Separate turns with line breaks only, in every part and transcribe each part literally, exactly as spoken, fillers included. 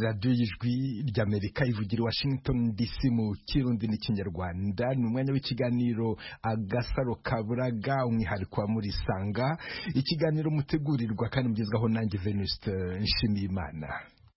radiyo y'ijwi ry'Amerika ivugira i Washington D C mu Kirundi n'Ikinyarwanda. Ni umwanya w'ikiganiro Agasaro Kaburaga, umwihariko wa Murisanga, ikiganiro mutegurirwa kandi mugezwaho nanjye Venuste Nshimiyimana.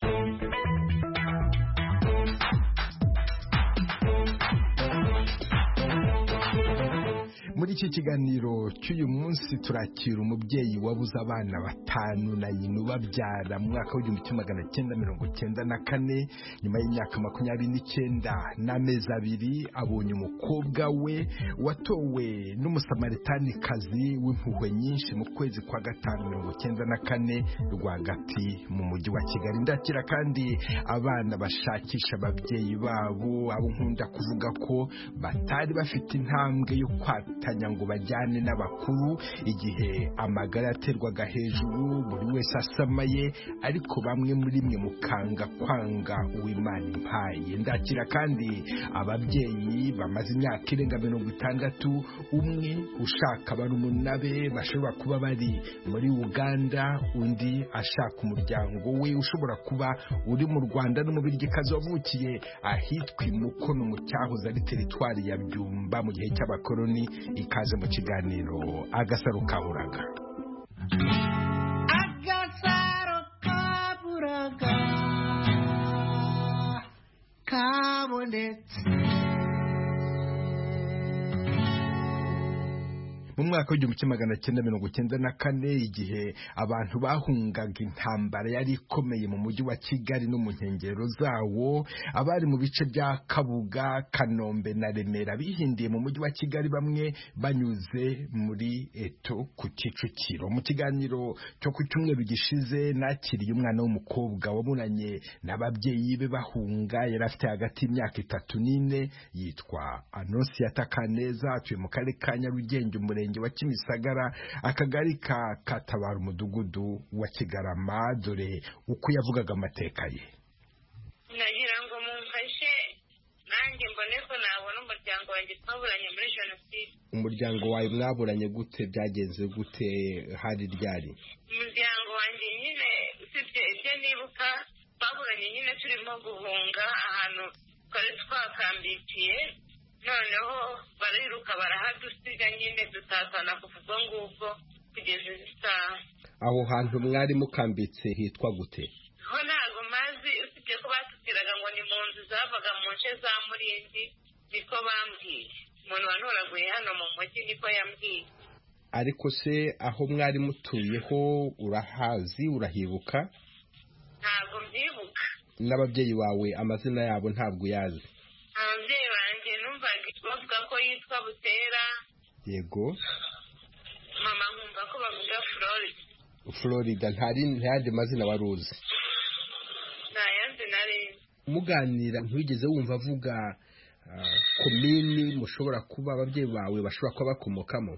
Muri iki kiganiro cy'uyu munsi turakira umubyeyi wabuze abana batanu na nyina ubabyara mu mwaka w'igihumbi kimwe magana cyenda mirongo cyenda na kane. Nyuma y'imyaka makumyabiri n'icyenda n'amezi abiri abonye umukobwa we watowe n'umusamaritanikazi w'impuhwe nyinshi mu kwezi kwa gatanu mirongo cyenda na kane rwagati mu mujyi wa Kigali. Ndakira kandi abana bashakisha ababyeyi babo, abo nkunda kuvuga ko batari bafite intambwe yo kwata ngo bajyane n'abakuru igihe amagara yaterwaga hejuru, buri wese asamaye, ariko bamwe muri mwe mukanga kwanga uw'Imana impaye. Ndakira kandi ababyeyi bamaze imyaka irenga mirongo itandatu, umwe ushaka barumuna be bashobora kuba bari muri Uganda, undi ashaka umuryango we ushobora kuba uri mu Rwanda, n'umubirigikazi wavukiye ahitwa Imukono mu cyahoze ari teritwari ya Byumba mu gihe cy'abakoloni. Ikaze mu kiganiro Agasaro Kaburaga.
Agasaro Kaburaga kabonetse.
Mu mwaka w'igihumbi kimwe magana cyenda mirongo cyenda na kane, igihe abantu bahungaga intambara yari ikomeye mu mujyi wa Kigali no mu nkengero zawo, abari mu bice bya Kabuga, Kanombe na Remera bihindiye mu mujyi wa Kigali, bamwe banyuze muri Eto ku Kicukiro. Mu kiganiro cyo ku cyumweru gishize nakiriye umwana w'umukobwa waburanye n'ababyeyi be bahunga. Yari afite hagati y'imyaka itatu n'ine, yitwa Anosiata Kaneza, atuye mu karere ka Nyarugenge, umurenge wa Kimisagara, akagari ka Katabara, umudugudu wa Kigarama. Dore uko yavugaga amateka ye.
Nagira ngo mumfashe nanjye mbone ko nabona umuryango wanjye twaburanye muri jenoside.
Umuryango wawe mwaburanye gute? Byagenze gute? Hari ryari?
Umuryango wanjye nyine usibye ibyo nibuka, twaburanye nyine turimo guhunga ahantu twari twakambikiye, noneho bariruka barahadusiga nyine dutatana kuva ubwo ngubwo kugeza isaha.
Aho hantu mwari mukambitse hitwa gute?
Ho ntago mazi, usibye ko batubwiraga ngo ni mu nzu zavaga mu nce za Murindi, niko bambwiye. Umuntu wanoraguye hano mu mujyi niko yambwiye.
Ariko se aho mwari mutuyeho urahazi, urahibuka?
Ntago mbyibuka.
N'ababyeyi bawe amazina yabo ntabwo yazi?
Ababyeyi banjye numvaga bavuga ko yitwa Butera.
Yego.
Mama nkumva ko bavuga Florida.
Florida. Ntari ntayandi mazina wari uzi?
Ntayandi nari.
Muganira ntigeze wumva avuga uh, komini mushobora kuba ababyeyi bawe bashobora kuba bakomokamo?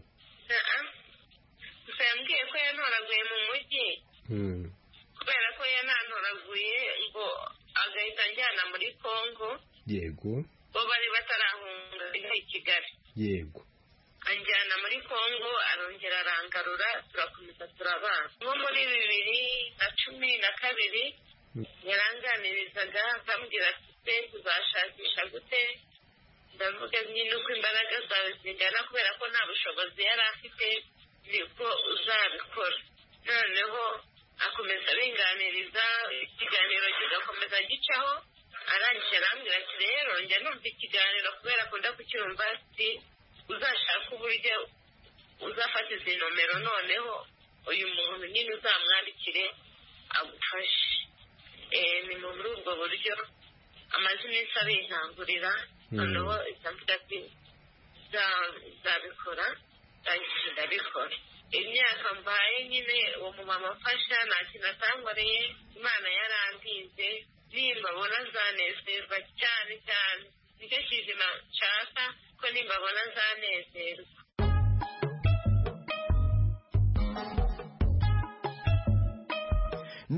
Gusa yambwiye ko yantoraguye mu mujyi, kubera ko yanantoraguye ngo agahita njyana muri Congo.
Yego.
Bo bari batarahunga i Kigali.
Yego.
Anjyana muri Congo, arongera arangarura, turakomeza turabana. Nko muri bibiri na cumi na kabiri yaranganirizaga akambwira ati tuzashakisha gute. Ndavuga nyine uko imbaraga zawe zingana, kubera ko nta bushobozi yari afite, nibwo uzabikora. Noneho akomeza abinganiriza, ikiganiro kigakomeza gicaho. Arangije arambwira ati rero njya numva ikiganiro kubera akunda kucyumva, ati uzashaka uburyo uzafata izi nomero, noneho uyu muntu nyine uzamwandikire agufashe. Ni muri ubwo buryo amaze iminsi abinkangurira, noneho isambuka ati zabikora, ndangije ndabikora. Imyaka mbaye nyine uwo mumama afasha nta kintu atangoreye, Imana yarandinze, nimbabona zanezerwa cyane cyane. Nicyo kizima nshaka, ko nimbabona zanezerwa.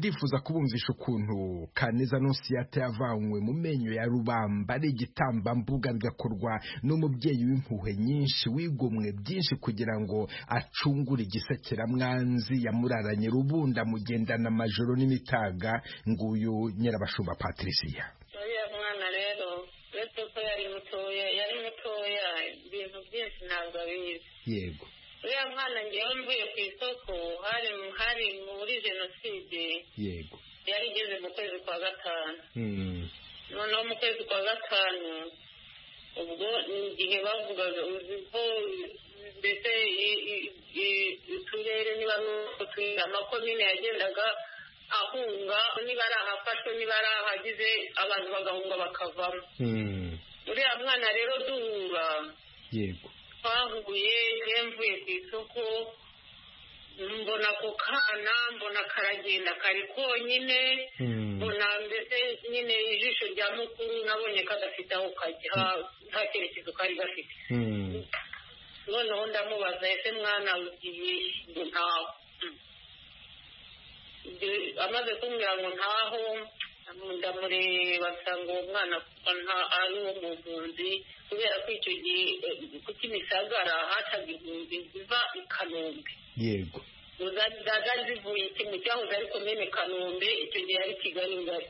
ndifuza kubumvisha ukuntu Kaneza Nonsiyata yavanywe mu menyo ya rubamba ari igitambambuga bigakorwa n'umubyeyi w'impuhwe nyinshi wigomwe byinshi kugira ngo acungure igisekeramwanzi yamuraranye rubunda mugendana amajoro n'imitaga. Nguyu Nyirabashumba Patricia.
uriya mwana rero uretse ko yari mutoya yari mutoya ibintu byinshi ntabwo abizi.
Yego.
uriya mwana ngewe mvuye ku isoko hari hari muri jenoside.
Yego.
yari igeze mu kwezi kwa gatanu.
Mm.
noneho mu kwezi kwa gatanu ubwo ni igihe bavugaga uzi ko mbese uturere niba amakomine yagendaga ahunga niba ari ahafashwe niba ari ahagize abantu bagahunga bakavamo. uriya mwana rero duhura.
Yego.
twahuye mvuye ku isoko mbona ako kana mbona karagenda kari konyine mbona mbese nyine ijisho rya mukuru nabonye kadafite aho kajya nta cyerekezo kari gafite. noneho ndamubaza ese mwana ugiye ngo ntaho. amaze kumbwira ngo ntaho ndamureba nsanga uwo mwana ari uwo mu mpunzi kubera ko icyo gihe ku Kimisagara hacaga impunzi ziva i Kanombe.
Yego.
zari zivuye mu cyahoze ari komine Kanombe icyo gihe ari Kigali ngari.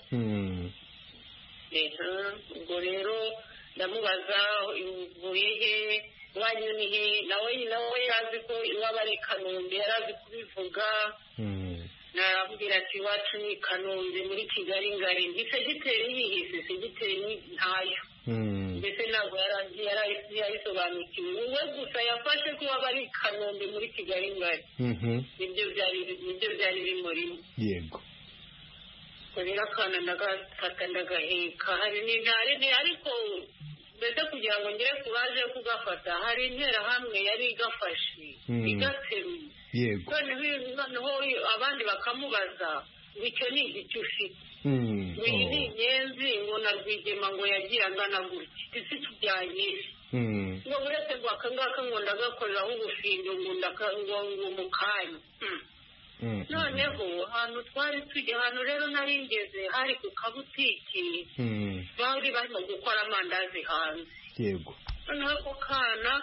ubwo rero ndamubaza uvuye he wanyu ni he nawe nawe yazi ko iwaba ari Kanombe yari azi kubivuga. narambwira ati iwacu ni Kanombe muri Kigali ngari gisegiteri yihise segiteri ntayo. mbese ntabwo yari yayisobanukiwe we gusa yafashe ko waba ari Kanombe muri Kigali ngari. nibyo byari bimurimo.
Yego.
rero akana ndagafata ndagaheka hari n'intare ariko mbese kugira ngo ngere ku baje kugafata hari interahamwe yari igafashe igateruye.
Yego.
noneho abandi bakamubaza ngo icyo ni igiti ufite. iyi ni inyenzi ngo na Rwigema ngo yagiye angana gutya isi tujyanye ngo uretse ngo aka ngaka ngo ndagakoreraho ubufindo ngo ngo mu kanya. noneho ahantu twari tujya ahantu rero nari ngeze hari ku kabutiki bari barimo gukora amandazi hanze.
Yego.
noneho ako kana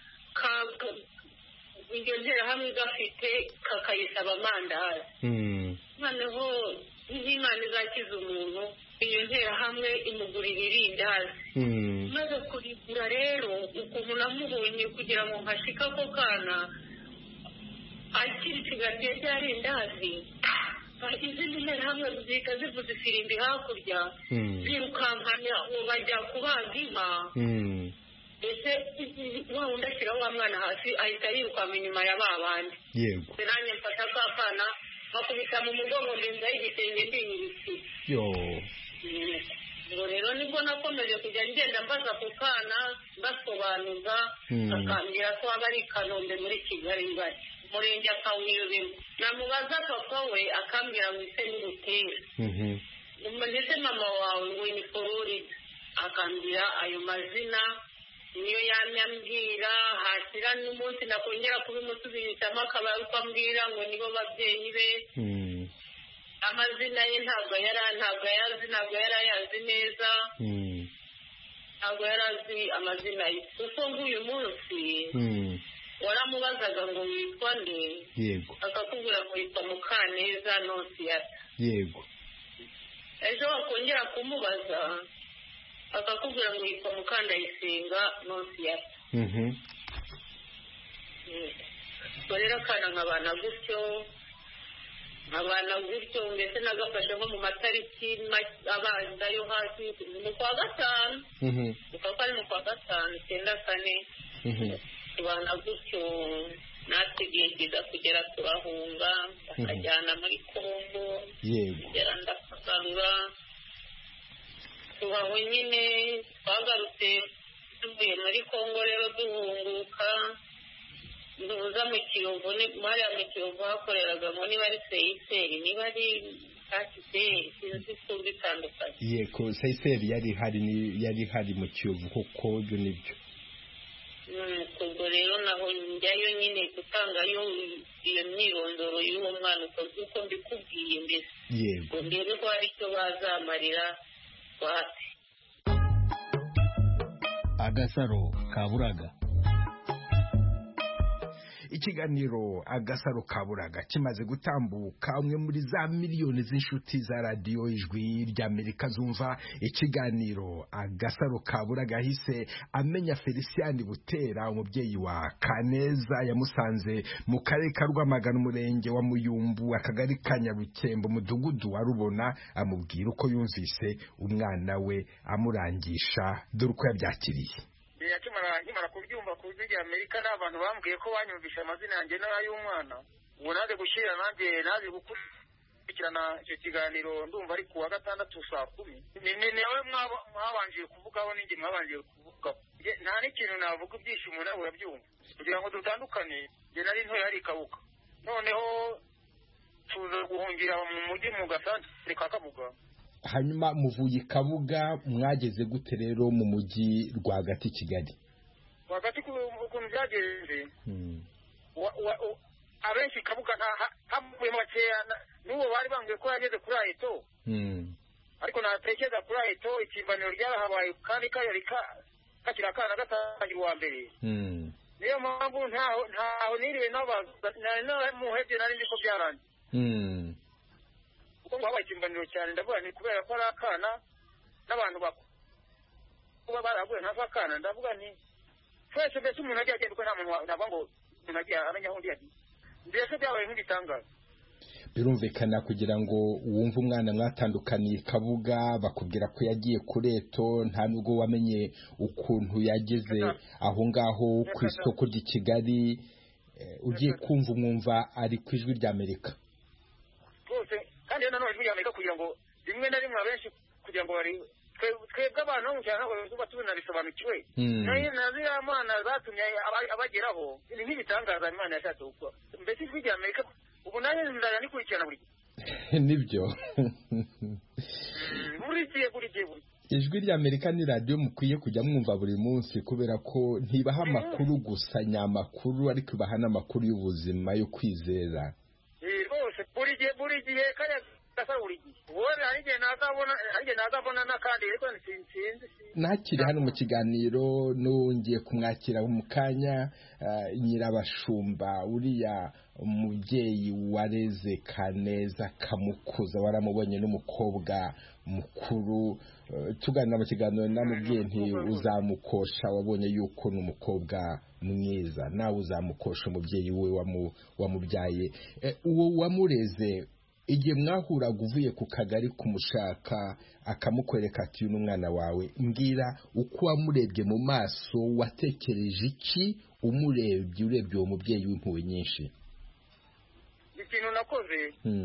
iryo nterahamwe gafite kakayisaba amandazi. noneho n'Imana izakiza umuntu iyo nterahamwe imugurira irindazi. maze kurigura rero ukuntu namubonye kugira ngo nkashike ako kana akiricigatiye rya rindazi izindi nterahamwe zihita zivuza ifirimbi hakurya zirukankana uwo bajya kubaga inka. ese wa wundi ashyiraho wa mwana hasi ahita yirukanka inyuma ya ba bandi.
Yego.
nanjye mfata ka kana bakubita mu mugongo ndenzaho igitenge ndinyirisi.
Yo.
ngo rero nibwo nakomeje kujya ngenda mbaza ku kana mbasobanuza akambwira ko aba ari Kanombe muri Kigali ngari umurenge akawuyobemo. namubaza papa we akambwira ngo ise n'urutera. ndetse mama wawe ngo ni Florida akambwira ayo mazina niyo yamyambwira hashyira n'umunsi nakongera kubimusubirishamo akaba ariko ambwira ngo nibo babyeyi be. amazina ye ntabwo yari ntabwo yazi ntabwo yari ayazi neza. ntabwo yari azi amazina ye kuko nk'uyu munsi waramubazaga ngo witwa nde.
Yego.
akakubwira ngo witwa Mukaneza Nonsiyata.
Yego.
ejo wakongera kumubaza akakubwira ngo witwa Mukandayisenga Nonsiyata. rero akana nkabana gutyo nkabana gutyo mbese nagafashe nko mu matariki abanza yo hasi mu kwa gatanu. ukaba ari mu kwa gatanu icyenda kane. tubana gutyo natwe igihe kiza kugera turahunga bakajyana muri Kongo. kugera ndakaganga tubaho nyine twagarutse tuvuye muri Kongo rero duhunguka duhuza mu Kiyovu hariya mu Kiyovu hakoreragamo niba ari Seyiseri niba ari Kasiteri sinzi ko bitandukanye.
Yego Seyiseri yari hari yari hari mu Kiyovu kuko ibyo nibyo.
ubwo rero naho njyayo nyine gutangayo iyo myirondoro y'uwo mwana uko mbikubwiye mbese
yego
mbere ko hari icyo bazamarira wapi.
Agasaro kaburaga.
Ikiganiro Agasaro kaburaga kimaze gutambuka, umwe muri za miliyoni z'inshuti za radiyo Ijwi ry'Amerika zumva ikiganiro Agasaro kaburaga hise amenya Felicien Butera, umubyeyi wa Kaneza, yamusanze mu karere ka Rwamagana, umurenge wa Muyumbu, akagari ka Nyarukembo, umudugudu wa Rubona, amubwira uko yumvise umwana we amurangisha, dore uko yabyakiriye.
yakimara nkimara kubyumva ku Ijwi ry'Amerika n'abantu bambwiye ko banyumvisha amazina yanjye n'ay'umwana, ubu naje gushyira nanjye naje gukurikirana icyo kiganiro, ndumva ari ku wa gatandatu saa kumi. ni nawe mwabanjiye kuvugaho n'ingi mwabanjiye kuvugaho, nta n'ikintu navuga, ibyishimo nawe urabyumva. kugira ngo dutandukane, njye nari ntoya hari Kabuga, noneho tuza guhungira mu mujyi mu gasantere ka Kabuga.
Hanyuma muvuye Kabuga mwageze gute rero mu mujyi rwagati Kigali?
Rwagati ukuntu byagenze, abenshi Kabuga havuye makeya, n'uwo bari bambwiye ko yageze kuri Aeto, ariko natekereza kuri Aeto ikimbaniro ryarahabaye kandi kayari kakiri akana gatangira uwa mbere. niyo mpamvu ntaho niriwe muhebye nari nzi ko byarangiye, kuko habaye ikimbaniro cyane. ndavuga ni kubera ko ari akana n'abantu kuba baraguye nta akana, ndavuga nti twese mbese umuntu agiye agenda, kuko nta muntu navuga ngo umuntu agiye amenya aho undi yagiye, mbese byabaye nk'ibitangaza.
Birumvikana kugira ngo wumve umwana mwatandukaniye Kabuga, bakubwira ko yagiye kuri Eto, nta nubwo wamenye ukuntu yageze aho ngaho ku isoko ry'i Kigali, ugiye kumva umwumva ari ku Ijwi ry'Amerika
rwose. kandi nanone Ijwi ry'Amerika kugira ngo rimwe na rimwe abenshi kugira ngo bari twebwe abantu bo mu cyaro ntabwo tuba tunabisobanukiwe, na ziriya mana zatumye abageraho ni nk'ibitangaza Imana yashatse gukora. mbese Ijwi ry'Amerika ubu nanjye ndajya nikurikirana buri gihe.
nibyo
buri gihe buri gihe buri
Ijwi ry'Amerika ni radiyo mukwiye kujya mwumva buri munsi, kubera ko ntibaha amakuru gusa nyamakuru, ariko ibaha n'amakuru y'ubuzima yo kwizera.
rwose buri gihe buri gihe kaya gasa buri gihe. wowe hari igihe nazabona hari igihe nazabona n'akandi, ariko sinzi
nakiri hano mu kiganiro nongeye kumwakira mu kanya Nyirabashumba, uriya umubyeyi wareze Kaneza kamukuza, waramubonye n'umukobwa mukuru. tuganira mu kiganiro namubwiye nti uzamukosha, wabonye yuko n'umukobwa mwiza, nawe uzamukosha umubyeyi we wamubyaye. uwo wamureze igihe mwahuraga uvuye ku kagari kumushaka, akamukwereka ati uyu n'umwana wawe, mbwira uko wamurebye mu maso, watekereje iki umurebye urebye uwo mubyeyi w'impuhwe nyinshi?
ikintu nakoze,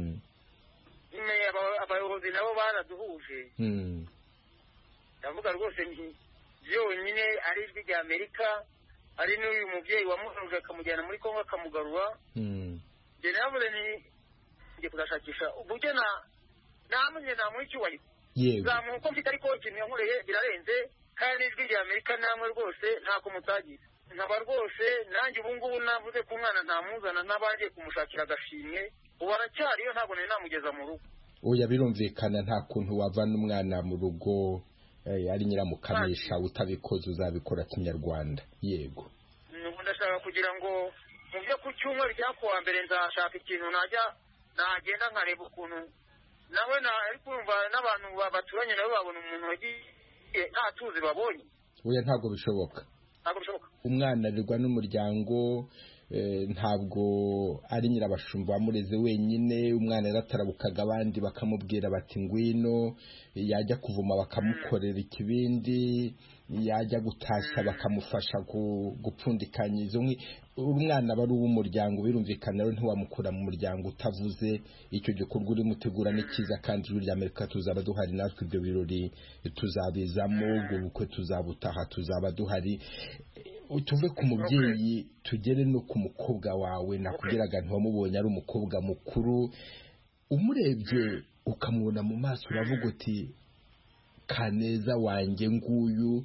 abayobozi nabo baraduhuje, ndavuga rwose byonyine ari Ijwi ry'Amerika, ari n'uyu mubyeyi wamuhuje akamujyana muri Kongo akamugarura. njye navuze ni ngiye kuzashakisha uburyo na namwe namuha icyubahiro, zamuha uko mfite, ariko ikintu yankoreye birarenze, kandi Ijwi ry'Amerika namwe rwose ntako mutagize. nkaba rwose nanjye ubu ngubu navuze ko umwana ntamuzana, n'abagiye kumushakira agashimwe, ubu aracyariyo, ntabwo nari namugeza mu rugo.
oya birumvikana, nta kuntu wavana umwana mu rugo ari nyiramukamisha, utabikoze uzabikora kinyarwanda. yego
ubu ndashaka kugira ngo mu byo ku cyumweru cya kuwa mbere nzashaka ikintu najya nagenda nkareba ukuntu nawe ari kumva n'abantu baturanye nabo babona umuntu wagiye nta tuzi babonye.
oya ntabwo bishoboka,
ntabwo bishoboka.
umwana arirwa n'umuryango, ntabwo ari Nyirabashumba wamureze wenyine. umwana yaratarabukaga, abandi bakamubwira bati ngwino, yajya kuvuma bakamukorera ikibindi, yajya gutashya bakamufasha gupfundikanya izo nkwi. umwana bari uw'umuryango, birumvikana rero ntiwamukura mu muryango utavuze. icyo gikorwa uri mutegura ni cyiza, kandi Ijwi ry'Amerika tuzaba duhari, natwe ibyo birori tuzabizamo, ubwo bukwe tuzabutaha, tuzaba duhari. tuve ku mubyeyi tugere no ku mukobwa wawe, nakubwiraga ntiwamubonye ari umukobwa mukuru, umurebye ukamubona mu maso uravuga uti Kaneza wanjye nguyu,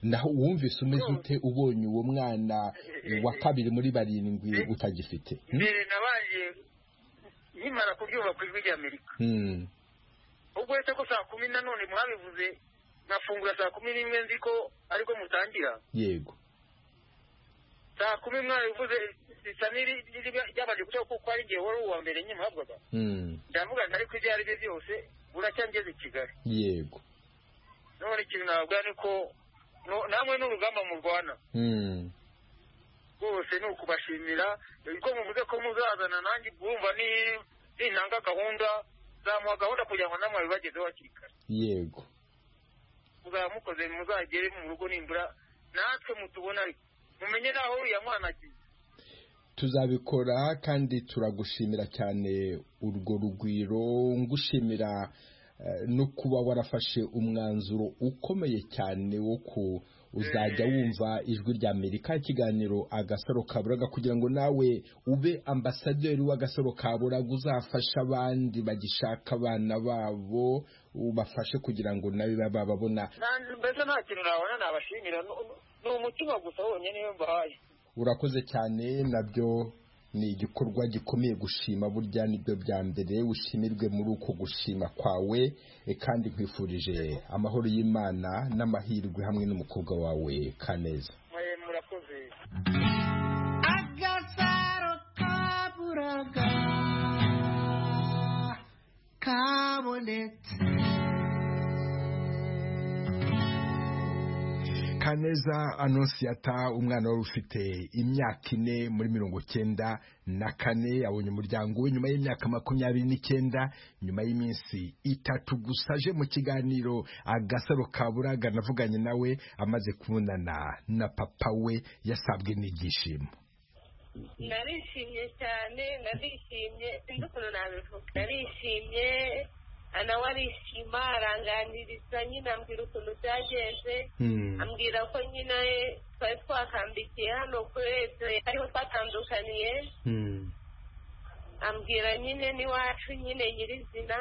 naho wumvise umeze ute ubonye uwo mwana wa kabiri muri barindwi utagifite?
mbere nabaye nkimara kubyumva ku ijwi ry'Amerika ubwo ese ko saa kumi na none mwabivuze nafungura saa kumi n'imwe nzi ko ariko mutangira.
Yego,
saa kumi mwabivuze isa ryabanje guca kuko ari igihe wari uwa mbere nyimuhabwaga. ndavuga ntari ko ibyo ari byo byose buracya ngeze i Kigali.
Yego,
none ikintu nababwira ni ko namwe n'urugamba mu Rwanda rwose ni ukubashimira ko muvuze ko muzazana nanjye bwumva ni intanga gahunda zamuha gahunda kugira ngo namwe bibagezeho hakiri kare.
Yego,
muzaba mukoze muzagere mu rugo nimbura natwe mutubona ariko mumenye naho uriya mwana agiye.
Tuzabikora kandi turagushimira cyane urwo rugwiro, ngushimira no kuba warafashe umwanzuro ukomeye cyane wo ku uzajya wumva ijwi ry'Amerika ikiganiro Agasaro Kaburaga kugira ngo nawe ube ambasaderi w'Agasaro Kaburaga, uzafasha abandi bagishaka abana babo, ubafashe kugira ngo nawe bababona.
Mbese nta kintu nabona nabashimira, ni umutima gusa wonyine niyo mbahaye.
Urakoze cyane, nabyo ni igikorwa gikomeye gushima, burya nibyo bya mbere, ushimirwe muri uko gushima kwawe, kandi nkwifurije amahoro y'Imana n'amahirwe hamwe n'umukobwa wawe Kaneza.
Murakoze.
Agasaro Kaburaga kabonetse.
Kaneza Anonsiyata, umwana wari ufite imyaka ine muri mirongo cyenda na kane, abonye umuryango we nyuma y'imyaka makumyabiri n'icyenda, nyuma y'iminsi itatu gusa aje mu kiganiro Agasaro Kaburaga. Navuganye nawe amaze kubonana na papa we, yasabwe n'ibyishimo.
Narishimye cyane, narishimye sinzi ukuntu nabivuga. Narishimye, nawe arishima, aranganiriza nyine, ambwira ukuntu byagenze, ambwira ko nyine twari twakambikiye hano kuri leta ariho twatandukaniye, ambwira nyine n'iwacu nyine nyirizina.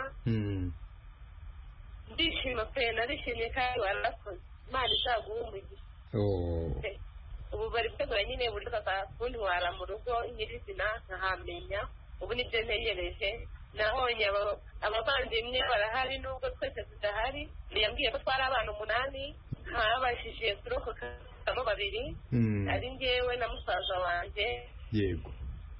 Ndishima pe, narishimye kandi warakoze, Imana izaguha umugisha. Ubu bari gutegura nyine buryo bakakuntwara mu rugo nyirizina nkahamenya, ubu nibyo ntegereje. Nabonye abavandimwe barahari nubwo twese tudahari, yambwiye ko twari abana umunani, nkabashije kurokokamo babiri, ari njyewe na musaza wanjye.
Yego,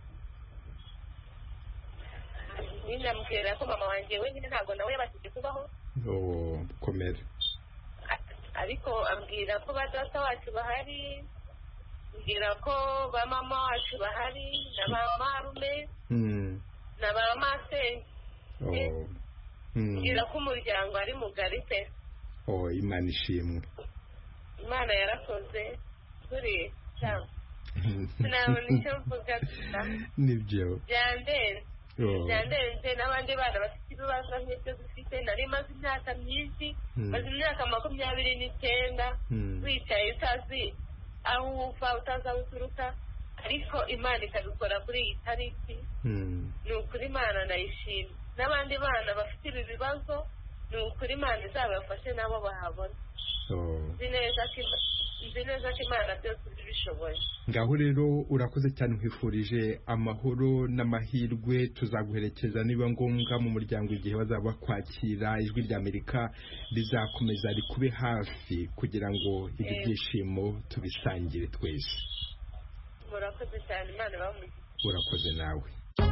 nyine ambwira ko mama wanjye wenyine ntabwo nawe yabashije kubaho.
oh komera.
Ariko ambwira ko ba data wacu bahari, ambwira ko ba mama wacu bahari, na ba marume na ba masenge.
oh
mbwira ko umuryango ari mugari pe.
oh Imana ishimwe.
Imana yarakoze kuri cyangwa sinabona icyo mvuga gusa
nibyo
byandenze. byandenze n'abandi bana bafite ibibazo nk'ibyo dufite. nari maze imyaka myinshi, maze imyaka makumyabiri n'icyenda wicaye utazi aho uva, utazi aho uturuka, ariko Imana ikabikora kuri iyi tariki. ni ukuri Imana nayishimye. n'abandi bana bafite ibi bibazo, ni ukuri Imana izabafashe nabo bahabona. nzi neza ko Imana byose ibishoboye.
Ngaho rero urakoze cyane, nkwifurije amahoro n'amahirwe. tuzaguherekeza niba ngombwa mu muryango igihe bazaba kwakira. ijwi ry'Amerika rizakomeza rikube hafi kugira ngo ibi byishimo tubisangire twese.
murakoze cyane, Imana bamugize.
urakoze nawe.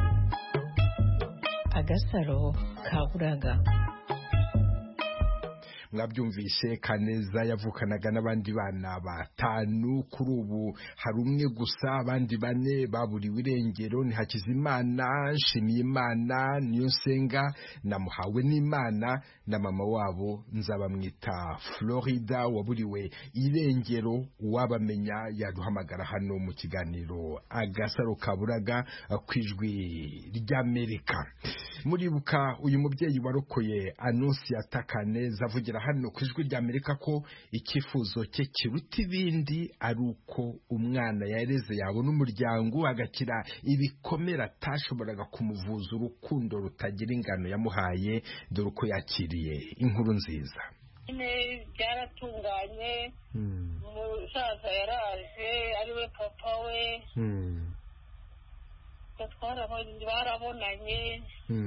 Agasaro Kaburaga.
Mwabyumvise, Kaneza yavukanaga n'abandi bana batanu. kuri ubu hari umwe gusa, abandi bane baburiwe irengero. ni Hakizimana, Nshimiyimana, Niyonsenga na Muhawe n'Imana, na mama wabo Nzabamwita Florida waburiwe irengero. uwabamenya yaduhamagara hano mu kiganiro Agasaro Kaburaga ku ijwi ry'Amerika. Muribuka uyu mubyeyi warokoye Anonsiyata Kaneza avugira hano ku ijwi ry'Amerika ko icyifuzo cye kiruta ibindi ari uko umwana yareze yabona umuryango, agakira ibikomere atashoboraga kumuvuza. urukundo rutagira ingano yamuhaye, dore uko yakiriye inkuru nziza.
byaratunganye umusaza yaraje ariwe papa we barabonanye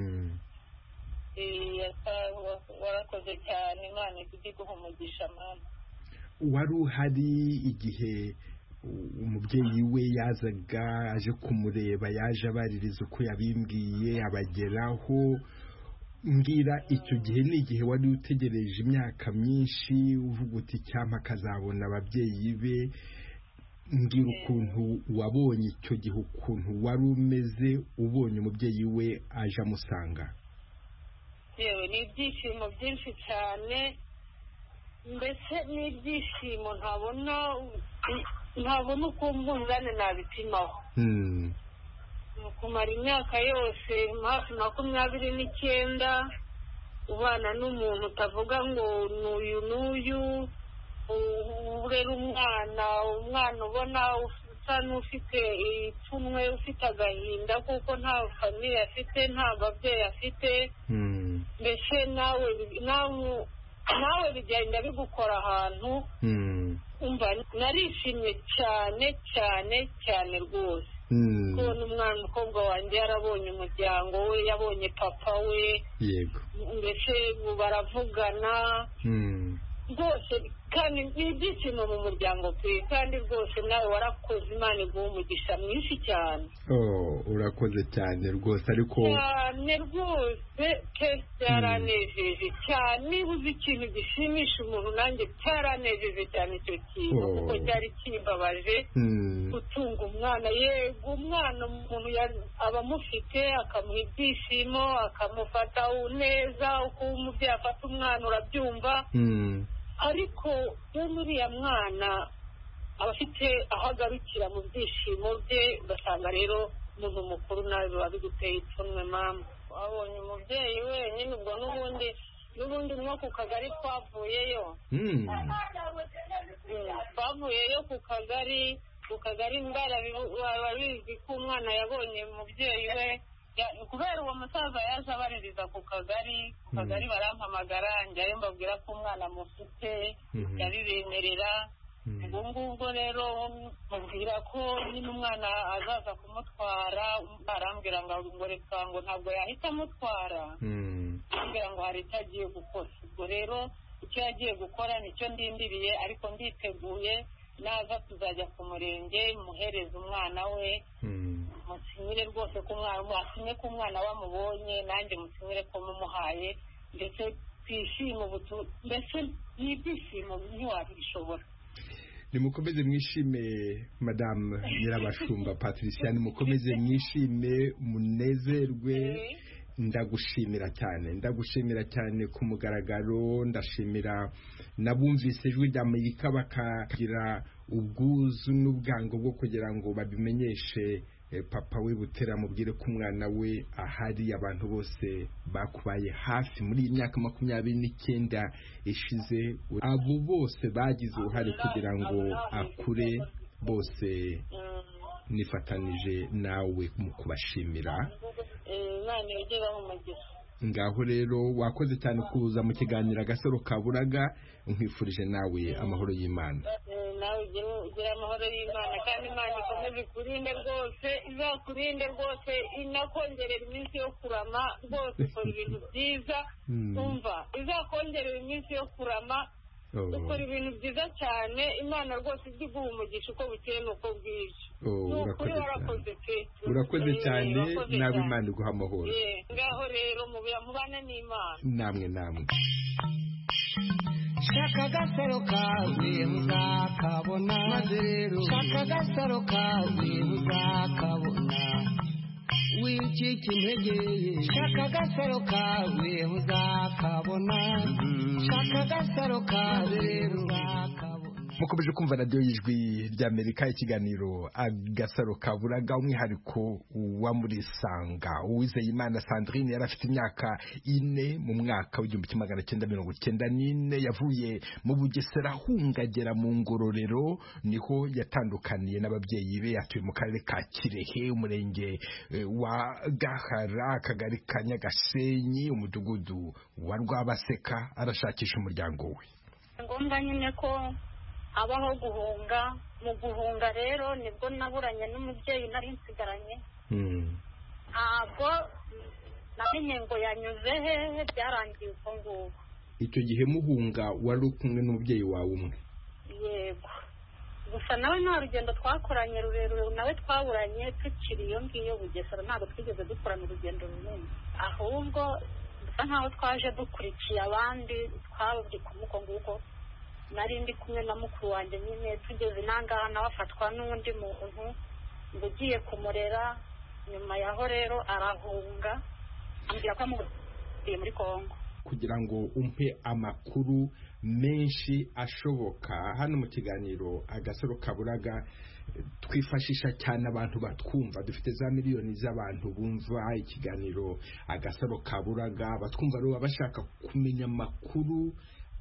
warakoze cyane Imana ikiguha umugisha mama.
Wari uhari igihe umubyeyi we yazaga aje kumureba, yaje abaririza uko yabimbwiye abageraho? Mbwira icyo gihe ni igihe wari utegereje imyaka myinshi uvuga uti cyampa akazabona ababyeyi be. Mbwira ukuntu wabonye icyo gihe, ukuntu wari umeze ubonye umubyeyi we aje amusanga.
Yewe ni ibyishimo byinshi cyane, mbese ni ibyishimo ntabona ntabona uko umunzani nabipimaho. Kumara imyaka yose hafi makumyabiri n'icyenda ubana n'umuntu utavuga ngo n'uyu n'uyu, urera umwana umwana ubona usa n'ufite ipfunwe, ufite agahinda kuko nta famiye afite, nta babyeyi afite. Mbese nawe nawe nawe bigenda bigukora ahantu. Umva narishimye cyane cyane cyane rwose kubona umwana umukobwa wanjye yarabonye umuryango we, yabonye papa we.
Yego.
Mbese baravugana rwose, kandi ni ibyishimo mu muryango pe, kandi rwose nawe warakoze, Imana iguha umugisha mwinshi cyane.
Oh, urakoze cyane rwose. Ariko
cyane rwose pe, byaranejeje cyane. Niba uzi ikintu gishimisha umuntu, nanjye cyaranejeje cyane icyo kintu kuko cyari kimbabaje gutunga umwana. Yego, umwana umuntu aba amufite akamuha ibyishimo, akamufata neza, uko umubyeyi afata umwana urabyumva. Ariko iyo uriya mwana aba afite aho agarukira mu byishimo bye, ugasanga rero umuntu mukuru nawe biba biguteye ipfunwe mama. Wabonye umubyeyi wenyine, ubwo n'ubundi n'ubundi nko ku kagari twavuyeyo twavuyeyo ku kagari ku kagari mbara bizi ko umwana yabonye umubyeyi we, kubera uwo musaza yaje abaririza ku kagari ku kagari barampamagara njyayo mbabwira ko umwana mufite, yabibemerera. ubwo ngubwo rero mubwira ko nyine umwana azaza kumutwara, arambwira ngo reka ngo ntabwo yahita amutwara, ambwira ngo hari icyo agiye gukora. ubwo rero icyo yagiye gukora nicyo ndindiriye, ariko nditeguye naza tuzajya ku murenge muhereza umwana we, musinyire rwose ko umwana mwasinye ko umwana wamubonye, nanjye musinyire ko mumuhaye, ndetse twishime ubutu, mbese n'ibyishimo ntiwabishobora.
Nimukomeze mwishime Madame Nyirabashumba Patricia, nimukomeze mwishime munezerwe. Ndagushimira cyane ndagushimira cyane ku mugaragaro. Ndashimira nabumvise ijwi ry'Amerika bakagira ubwuzu n'ubwango bwo kugira ngo babimenyeshe papa we Butera, mubwire ko umwana we ahari. Abantu bose bakubaye hafi muri iyi myaka makumyabiri n'icyenda ishize, abo bose bagize uruhare kugira ngo akure, bose nifatanije nawe mu kubashimira. Ngaho rero wakoze cyane kuza mu kiganiro Agasaro Kaburaga, nkwifurije nawe amahoro y'Imana.
Nawe ugira amahoro y'Imana, kandi Imana ikomeze kurinde rwose, izakurinde rwose, inakongerera iminsi yo kurama rwose, ukora ibintu byiza. Umva, izakongerera iminsi yo kurama, ukora ibintu byiza cyane. Imana rwose ijya iguha umugisha uko bukeye n'uko bwije.
Urakoze cyane, nawe Imana iguha amahoro.
Ngaho rero mubane n'Imana.
Namwe namwe.
Shaka Agasaro kawe muzakabona, maze rero shaka Agasaro kawe muzakabona, wicika intege. Shaka Agasaro kawe muzakabona, shaka Agasaro kawe rero muzakabona.
Mukomeje kumva radio y'Ijwi ry'Amerika, ikiganiro Agasaro Kaburaga, umwihariko wa Murisanga. Uwizeyimana Sandrine yari afite imyaka ine mu mwaka w'igihumbi kimwe magana cyenda mirongo cyenda n'ine. Yavuye mu Bugesera ahungagera mu Ngororero, niho yatandukaniye n'ababyeyi be. Atuye mu karere ka Kirehe, umurenge wa Gahara, akagari ka Nyagasenyi, umudugudu wa Rwabaseka. Arashakisha umuryango we.
Ngomba nyine ko
habaho guhunga. Mu guhunga rero nibwo naburanye n'umubyeyi nari nsigaranye. Ntabwo namenye ngo yanyuze hehe, byarangiye uko nguko.
Icyo gihe muhunga wari kumwe n'umubyeyi wawe umwe?
Yego, gusa nawe nta rugendo twakoranye rurerure, nawe twaburanye tukiri iyo ngiyo Bugesera, ntabwo twigeze dukorana urugendo runini, ahubwo dusa nkaho twaje dukurikiye abandi, twaburi kumuko nguko. Nari ndi kumwe na mukuru wanjye nyine, tugeze inangaha nawe afatwa n'undi muntu ngo ugiye kumurera. Nyuma yaho rero arahunga, ambwira ko amubwiye muri Kongo.
Kugira ngo umpe amakuru menshi ashoboka, hano mu kiganiro Agasaro Kaburaga twifashisha cyane abantu batwumva. Dufite za miliyoni z'abantu bumva ikiganiro Agasaro Kaburaga, batwumva rero bashaka kumenya amakuru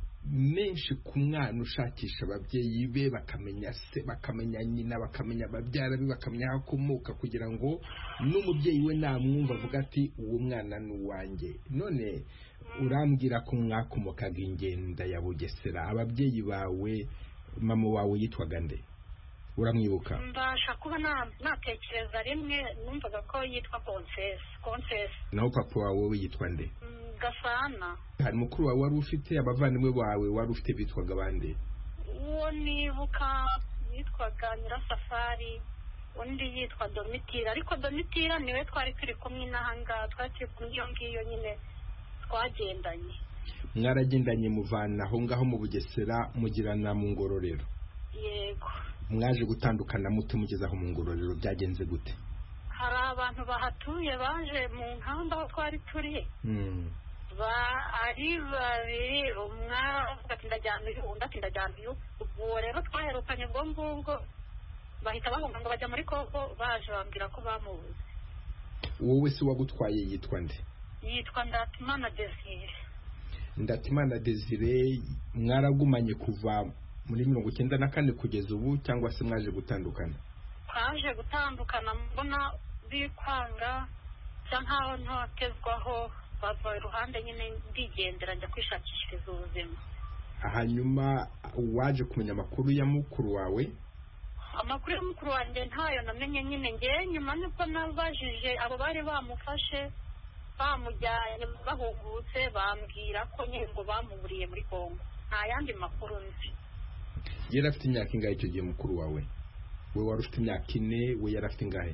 menshi ku mwana ushakisha ababyeyi be, bakamenya se, bakamenya nyina, bakamenya ababyara be, bakamenya aho akomoka, kugira ngo n'umubyeyi we namwumva avuga ati uwo mwana ni uwanjye. None urambwira ko mwakomokaga ingenda ya Bugesera, ababyeyi bawe, mama wawe yitwaga nde? Uramwibuka?
Mbasha kuba natekereza rimwe, numvaga ko yitwa Konsesi. Konsesi.
Naho papa wawe yitwa nde?
Gasana.
Hari mukuru wawe wari ufite, abavandimwe bawe wari ufite bitwaga bande?
Uwo nibuka yitwaga Nyirasafari, undi yitwa Domitira, ariko Domitira niwe twari turi kumwe n'ahanga, twari turi kumwe iyo ngiyo nyine twagendanye.
Mwaragendanye muvana aho ngaho mu Bugesera mugirana mu Ngororero?
Yego.
Mwaje gutandukana mute mugeze aho mu Ngororero, byagenze gute?
Hari abantu bahatuye baje mu nkamba aho twari turi.
Mm.
Ba ari babiri, umwe avuga ati ndajyana uyu, undi ati ndajyana uyu. Ubwo rero twaherukanye ubwo ngubwo bahita bahunga ngo bajya muri Kongo, baje bambwira ko bamubuze.
Wowe se wagutwaye yitwa nde?
Yitwa Ndatimana Desire.
Ndatimana Desire. Mwaragumanye kuva muri mirongo icyenda na kane kugeza ubu, cyangwa se mwaje gutandukana?
Twaje gutandukana, mbona bikwanga cyangwa ntakezwaho, bava iruhande nyine ndigendera njya kwishakishiriza ubuzima.
Hanyuma waje kumenya amakuru ya mukuru wawe?
Amakuru ya mukuru wanjye ntayo namenye nyine, nge nyuma nibwo nabajije abo bari bamufashe, bamujyanye bahugutse, bambwira ko nyine ngo bamuburiye muri Kongo. Nta yandi makuru nzi.
Yari afite imyaka ingahe icyo gihe mukuru wawe? We wari ufite imyaka ine, we yari afite ingahe?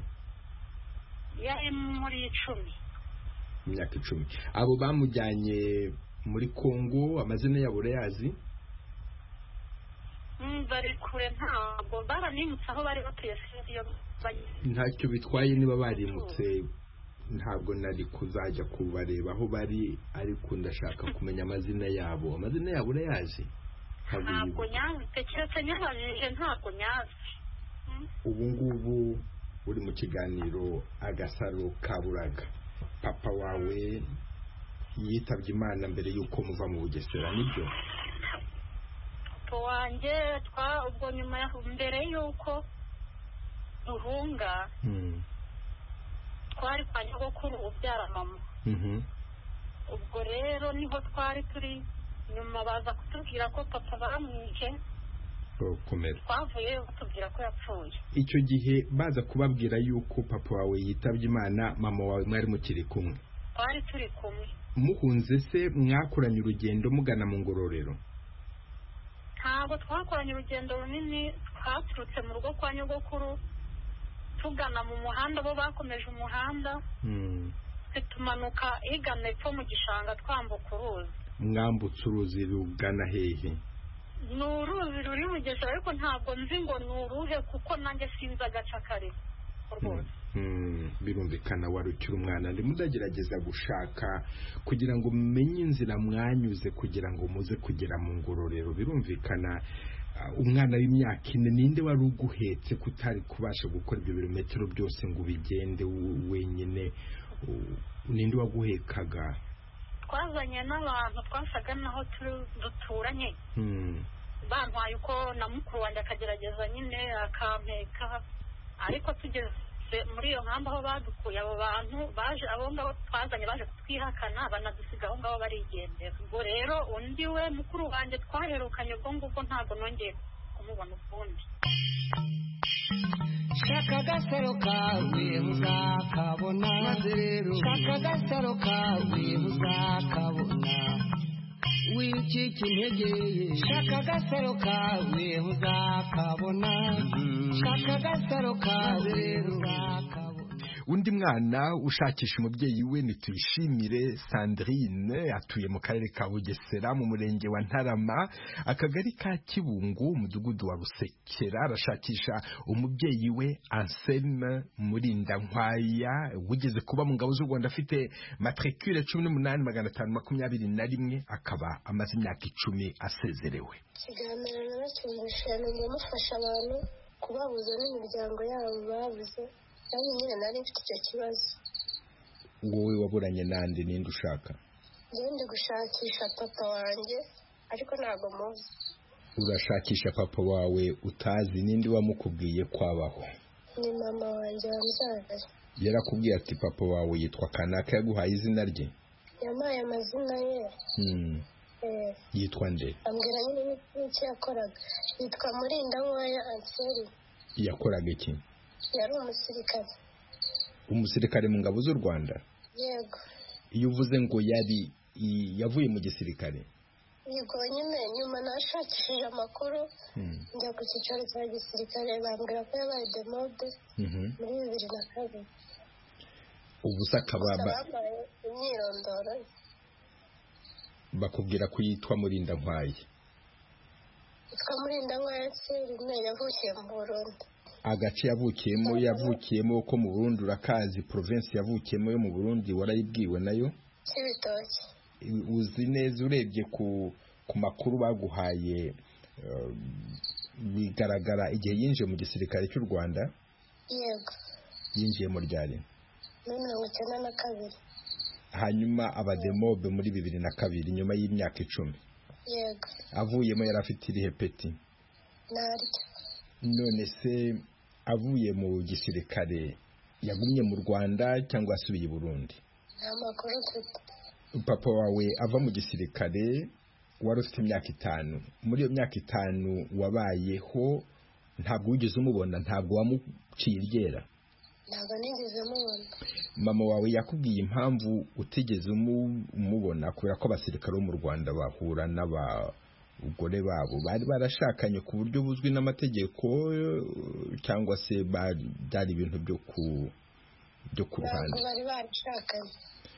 Yari muri icumi.
Imyaka icumi. Abo bamujyanye muri Kongo, amazina yabo urayazi?
Bari kure, ntabwo baranimutse aho bari batuye.
Ntacyo bitwaye niba barimutse, ntabwo nari kuzajya kubareba aho bari, ariko ndashaka kumenya amazina yabo. Amazina yabo urayazi?
Ntabwo nyazi, tekeretse nyabajije ntabwo nyazi.
Ubu ngubu uri mu kiganiro Agasaro Kaburaga. Papa wawe yitabye Imana mbere yuko muva mu Bugesera, nibyo?
Papa wanjye twa ubwo nyuma ya mbere yuko duhunga, twari kwa nyogokuru ubyara mama. Ubwo rero niho twari turi, nyuma baza kutubwira ko papa bamwishe. Twavuye batubwira ko yapfuye.
Icyo gihe baza kubabwira yuko papa wawe yitabye Imana, mama wawe mwari mukiri kumwe?
Twari turi kumwe.
Muhunze se mwakoranye urugendo mugana mu Ngororero?
Ntabwo twakoranye urugendo runini, twaturutse mu rugo kwa nyogokuru tugana mu muhanda, bo bakomeje umuhanda. Mm. Tumanuka igana epfo mu gishanga twambuka uruzi.
Mwambutse uruzi rugana hehe?
Ni uruzi ruri mu Bugesera, ariko ntabwo nzi ngo ni uruhe kuko nanjye sinzi agace kari rwose.
Birumvikana wari ukiri umwana, ndimo ndagerageza gushaka kugira ngo mumenye inzira mwanyuze kugira ngo muze kugera mu Ngororero. Birumvikana umwana w'imyaka ine, ninde wari uguhetse kutari kubasha gukora ibyo birometero byose ngo ubigende wenyine? Ninde waguhekaga?
Twazanye n'abantu twasaga naho duturanye. Bantwaye uko na mukuru wanjye akagerageza nyine akampeka, ariko tugeze muri iyo nkamba aho badukuye, abo bantu baje, abo ngabo twazanye baje kutwihakana, banadusiga aho ngabo barigendera. Ubwo rero undi we mukuru wanjye twaherukanye ubwo ngubwo ntabwo nongeye kumubona ukundi.
shaka agasaro kawe muzakabona maze rero shaka agasaro kawe muzakabona wicika intege shaka agasaro kawe muzakabona shaka agasaro kawe rero muzakabona.
undi mwana ushakisha umubyeyi we ni Tuyishimire Sandrine atuye mu karere ka Bugesera mu murenge wa Ntarama akagari ka Kibungu umudugudu wa Rusekera arashakisha umubyeyi we Anselme Murindankwaya wigeze kuba mu ngabo z'u Rwanda afite matricule cumi n'umunani magana atanu makumyabiri na rimwe akaba amaze imyaka icumi asezerewe.
ikiganiro naracyumvise ndamufasha abantu kubabuza n'imiryango yabo babuze kandi nyine nari mfite icyo kibazo.
wowe waburanye nande ninde ushaka?
ngende gushakisha papa wanjye ariko ntabwo muzi.
urashakisha papa wawe utazi ninde wamukubwiye kwabaho?
ni mama wanjye wambyaraye.
yarakubwiye ati papa wawe yitwa kanaka yaguhaye izina rye?
yampaye amazina ye.
hmm.
eh
yitwa nde?
ambwira nyine n'icyo yakoraga. yitwa Murindankwaya Anseli.
yakoraga iki?
yari umusirikare.
umusirikare mu ngabo z'u Rwanda?
yego.
iyo uvuze ngo yari yavuye mu gisirikare?
yego nyine nyuma nashakishije amakuru njya ku cyicaro cya gisirikare bambwira ko yabaye demobe muri bibiri na kabiri.
ubu se akaba
bambaye imyirondoro
bakubwira ko yitwa Murindankwaya?
yitwa Murindankwaya Anseli yavukiye mu Burundi.
agace yavukiyemo yavukiyemo ko mu Burundi urakazi province yavukiyemo yo mu Burundi warayibwiwe nayo?
Cibitoke.
uzi neza urebye ku ku makuru baguhaye uh, bigaragara igihe yinjiye mu gisirikare cy'u Rwanda?
yego.
yinjiye mu ryari?
muri mirongo icyenda na kabiri.
hanyuma abademobe muri bibiri na kabiri nyuma y'imyaka icumi?
yego.
avuyemo yari afite irihe peti?
naryo.
none se avuye mu gisirikare yagumye mu Rwanda cyangwa asubiye i Burundi?
nta makuru mfite.
papa wawe ava mu gisirikare wari ufite imyaka itanu. muri iyo myaka itanu wabayeho ntabwo wigeze umubona? ntabwo wamuciye iryera?
ntabwo nigeze mubona.
mama wawe yakubwiye impamvu utigeze umubona? kubera ko abasirikare bo mu Rwanda bahura n'aba ugore babo bari barashakanye ku buryo buzwi n'amategeko cyangwa se byari ibintu byo ku byo ku ruhande?
bari barashakanye.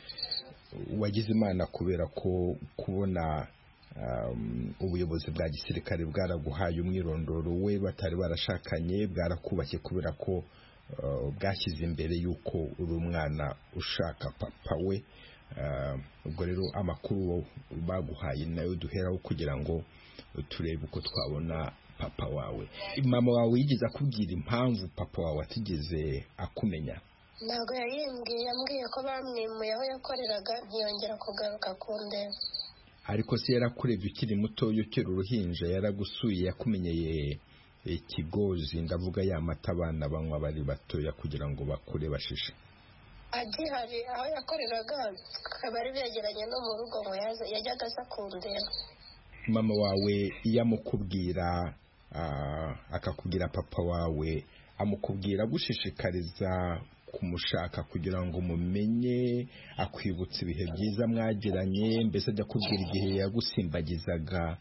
wagize imana kubera ko kubona um, ubuyobozi bwa gisirikare bwaraguhaye umwirondoro we batari barashakanye bwarakubashye kubera ko uh, bwashyize imbere yuko uri umwana ushaka papa we. ubwo rero amakuru baguhaye nayo duheraho kugira ngo turebe uko twabona papa wawe. mama wawe yigeze akubwira impamvu papa wawe atigeze akumenya?
ntabwo yayimbwiye. yambwiye ko bamwimuye aho yakoreraga ntiyongera kugaruka kundeba.
ariko se yarakurebye ukiri muto ukiri uruhinja? yaragusuye yakumenyeye ikigozi? ndavuga ya mata abana banywa bari batoya kugira ngo bakure bashishe.
agihari aho yakoreraga akaba ari byegeranye no mu rugo ngo yajyaga aza kundeba.
mama wawe iyo amukubwira akakubwira papa wawe amukubwira gushishikariza kumushaka kugira ngo mumenye, akwibutsa ibihe byiza mwagiranye, mbese ajya kubwira igihe yagusimbagizaga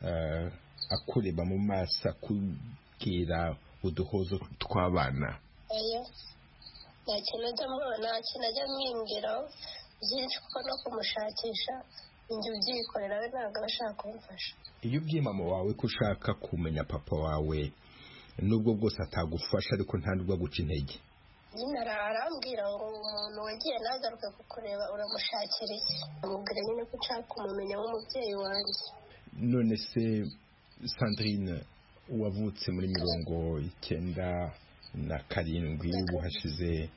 akureba mu maso akubwira uduhozo tw'abana?
nta kintu ajya amwibwiraho byinshi kuko no kumushakisha njye ubyikorera we ntabwo aba ashaka kumufasha.
iyo ubwiye mama wawe ko ushaka kumenya papa wawe nubwo bwose atagufasha ariko nta nubwo aguca intege?
nyine arambwira ngo umuntu wagiye nagaruke kukureba uramushakira iki? amubwira nyine ko nshaka kumumenya nk'umubyeyi wanjye.
none se Sandrine wavutse muri mirongo icyenda na karindwi ubu hashize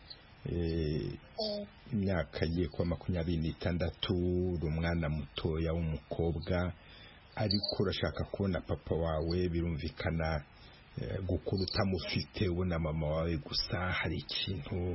imyaka ye kwa makumyabiri n'itandatu, uri umwana mutoya w'umukobwa ariko urashaka kubona papa wawe. birumvikana gukura utamufite ubona mama wawe gusa hari ikintu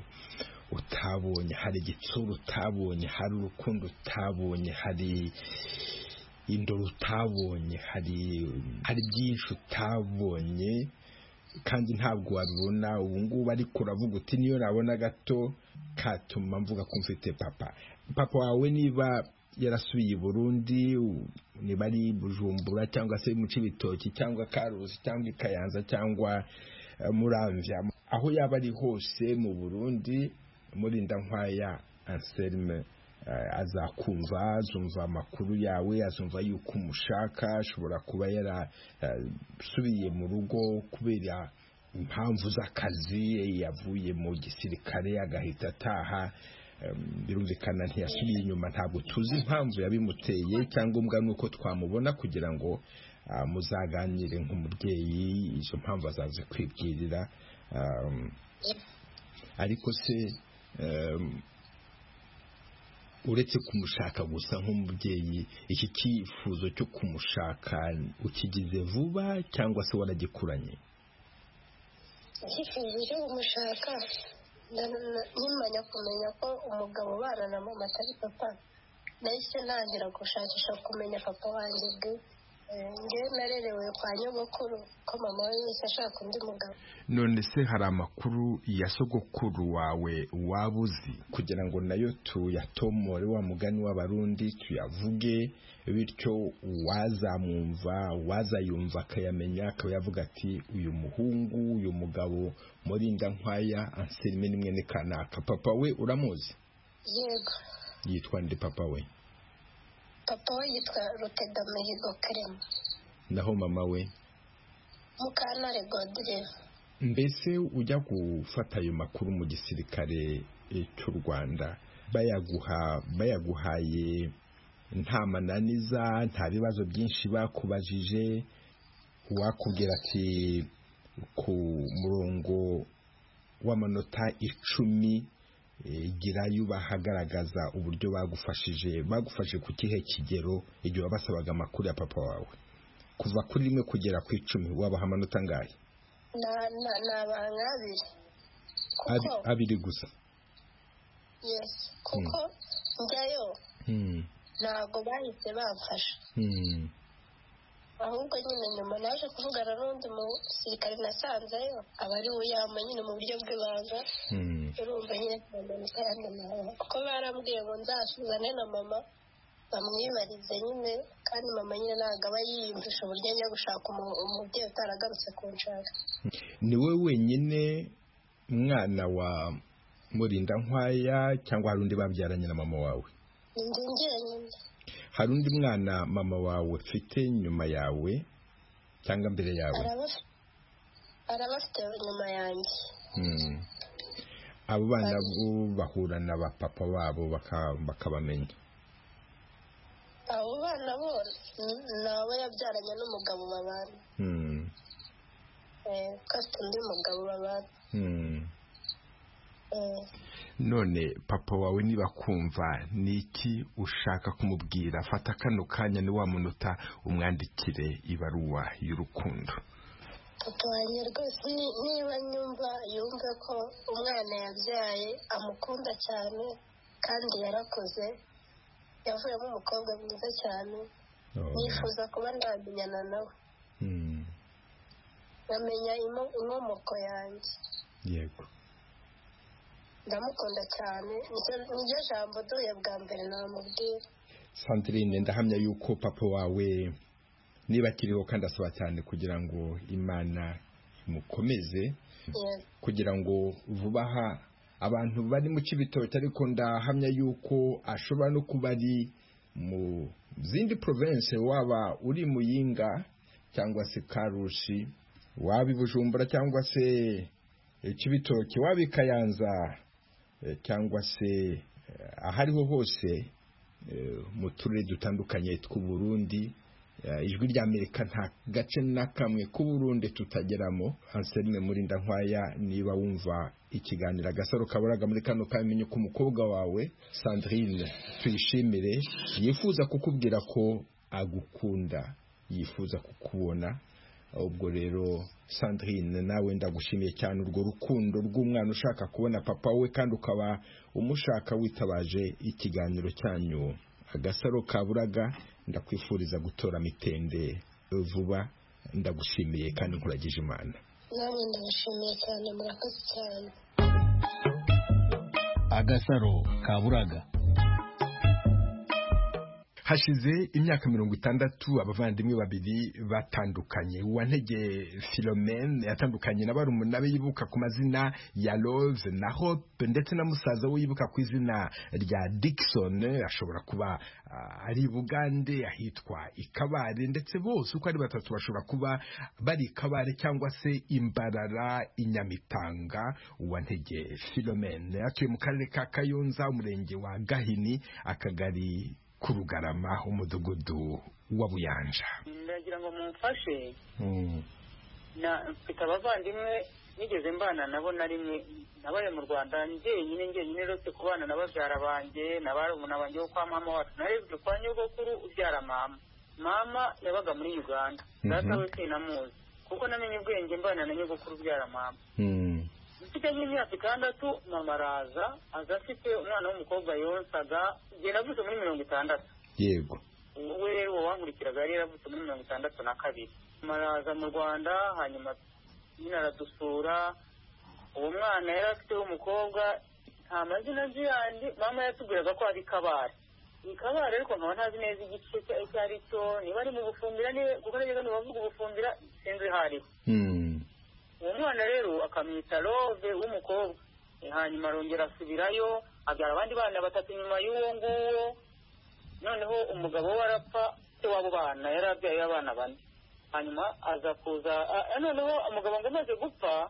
utabonye, hari igitsura utabonye, hari urukundo utabonye, hari indoro utabonye, hari hari byinshi utabonye kandi ntabwo wabibona ubu ngubu, ariko uravuga uti niyo nabona gato katuma mvuga ko mfite papa. Papa wawe niba yarasubiye i Burundi, niba ari Bujumbura cyangwa se mu Cibitoki cyangwa Karusi cyangwa Kayanza cyangwa Muramvya, aho yaba ari hose mu Burundi, Murindankwaya Anselme azakumva, azumva amakuru yawe, azumva yuko umushaka, ashobora kuba yarasubiye mu rugo kubera impamvu z'akazi, yavuye mu gisirikare agahita ataha, birumvikana ntiyasubiye inyuma, ntabwo tuzi impamvu yabimuteye, cyangwa nuko twamubona kugira ngo muzaganire nk'umubyeyi, izo mpamvu azaze kwibwirira. Ariko se uretse kumushaka gusa nk'umubyeyi, iki cyifuzo cyo kumushaka ukigize vuba cyangwa se waragikuranye?
icyifuzo cyo kumushaka nyimanya kumenya ko umugabo ubana na mama atari papa, nahise ntangira gushakisha kumenya papa wanjye bwe. Ngewe narerewe kwa nyogokuru ko mama we yose ashaka undi mugabo.
None se hari amakuru ya sogokuru wawe waba uzi kugira ngo nayo tuyatomore, wa mugani w'Abarundi tuyavuge, bityo wazamwumva wazayumva akayamenya, akaba yavuga ati uyu muhungu, uyu mugabo Murindankwaya Anselme ni mwene kanaka. Papa we uramuzi?
Yego.
Yitwa nde papa we?
Papa we yitwa Rutedamihigo Clement.
Naho mama we?
Mukantare Godreve.
Mbese ujya gufata ayo makuru mu gisirikare cy'u Rwanda, bayaguha bayaguhaye nta mananiza, nta bibazo byinshi bakubajije, wakubwira ati ku murongo w'amanota icumi girayo bahagaragaza uburyo bagufashije, bagufashe ku kihe kigero igihe wabasabaga amakuru ya papa wawe? Kuva kuri rimwe kugera ku icumi wabaha amanota angahe?
na na nabaha abiri.
Kuko abiri gusa?
Yes, kuko njyayo ntabwo bahise bamfasha, ahubwo nyine nyuma naje kuvugana n'undi musirikare nasanzeyo, aba ari we yama nyine mu buryo bw'ibanga. Urumva nyine amanota yanjye nawe kuko barambwiye ngo nzasuzane na mama bamwibarize nyine, kandi mama nyine ntabwo aba yiyumvisha uburyo njya gushaka umubyeyi utaragarutse kunshaka.
Ni we wenyine mwana wa Murindankwaya cyangwa hari undi babyaranye na mama wawe?
Ni njye njyenyine.
Hari undi mwana mama wawe ufite nyuma yawe cyangwa mbere yawe?
Arabafite nyuma yanjye.
Abo bana bo bahura na ba papa babo bakabamenya?
Abo bana bo nabo yabyaranye n'umugabo babana. Eh, kasi undi mugabo babana.
None papa wawe niba kumva niki ushaka kumubwira, fata kano kanya ni wa munota umwandikire ibaruwa y'urukundo.
Papa wanjye rwose niba nyumva yumve ko umwana yabyaye amukunda cyane kandi yarakoze, yavuyemo umukobwa mwiza cyane, nifuza kuba namenyana nawe, nkamenya inkomoko yanjye.
Yego,
ndamukunda cyane, niryo jambo duhuye bwa mbere namubwira.
Sandrine, ndahamya yuko papa wawe niba akiriho kandi asaba cyane kugira ngo Imana imukomeze, kugira ngo vuba aha abantu bari mu Cibitoke, ariko ndahamya yuko ashobora no kuba ari mu zindi province, waba uri Muyinga cyangwa se Karushi, waba Bujumbura cyangwa se Cibitoke, waba Kayanza cyangwa se ahariho hose mu turere dutandukanye tw'u Burundi. Ijwi rya Amerika nta gace na kamwe ku Burundi tutageramo. Anselme Murindankwaya, niba wumva ikiganiro Agasaro Kaburaga muri kano kamenye ko umukobwa wawe Sandrine tuyishimire yifuza kukubwira ko agukunda, yifuza kukubona. Ubwo rero Sandrine, nawe ndagushimiye cyane urwo rukundo rw'umwana ushaka kubona papa we kandi ukaba umushaka witabaje ikiganiro cyanyu Agasaro Kaburaga ndakwifuriza gutora mitende vuba, ndagushimiye kandi nkuragije Imana.
Namwe ndabashimiye cyane, murakoze cyane.
Agasaro Kaburaga.
Hashize imyaka mirongo itandatu abavandimwe babiri batandukanye. Uwantege Philomene yatandukanye na barumuna be yibuka ku mazina ya Rose na Hope, ndetse na musaza we yibuka ku izina rya Dickson, ashobora kuba uh, ari Bugande ahitwa Ikabare, ndetse bose uko ari batatu bashobora kuba bari Ikabare cyangwa se Imbarara Inyamitanga. Uwantege Philomene atuye mu karere ka Kayonza, umurenge wa Gahini, akagari Kurugarama, umudugudu wa Buyanja.
Ndagira ngo mumfashe na mfite abavandimwe nigeze mbana nabo na rimwe nabaye mu Rwanda njyenyine njyenyine rose kubana na babyara banjye n'abarumuna banjye bo kwa mama wacu, narezwe kwa nyogokuru ubyara mama. Mama yabaga muri Uganda, data we sinamuzi kuko namenye ubwenge mbana na nyogokuru ubyara mama. Mfite nk'imyaka itandatu mama araza aza afite umwana w'umukobwa yonsaga, igihe navutse muri mirongo itandatu.
Yego.
We rero wankurikiraga yari yaravutse muri mirongo itandatu na kabiri. Mama araza mu Rwanda, hanyuma nyine aradusura. Uwo mwana yari afite w'umukobwa nta mazina nzi yandi, mama yatubwiraga ko ari Kabare. Ni Kabare ariko nkaba ntazi neza igice icyo ari cyo, niba ari mu Bufumbira niwe kuko nageze n'abavuga Ubufumbira sinzi hariho. Uwo mwana rero akamwita Rose w'umukobwa, hanyuma arongera asubirayo abyara abandi bana batatu nyuma y'uwo nguwo. Noneho umugabo we arapfa, se w'abo bana yari abyaye abana bane. Hanyuma aza kuza, noneho umugabo ngo amaze gupfa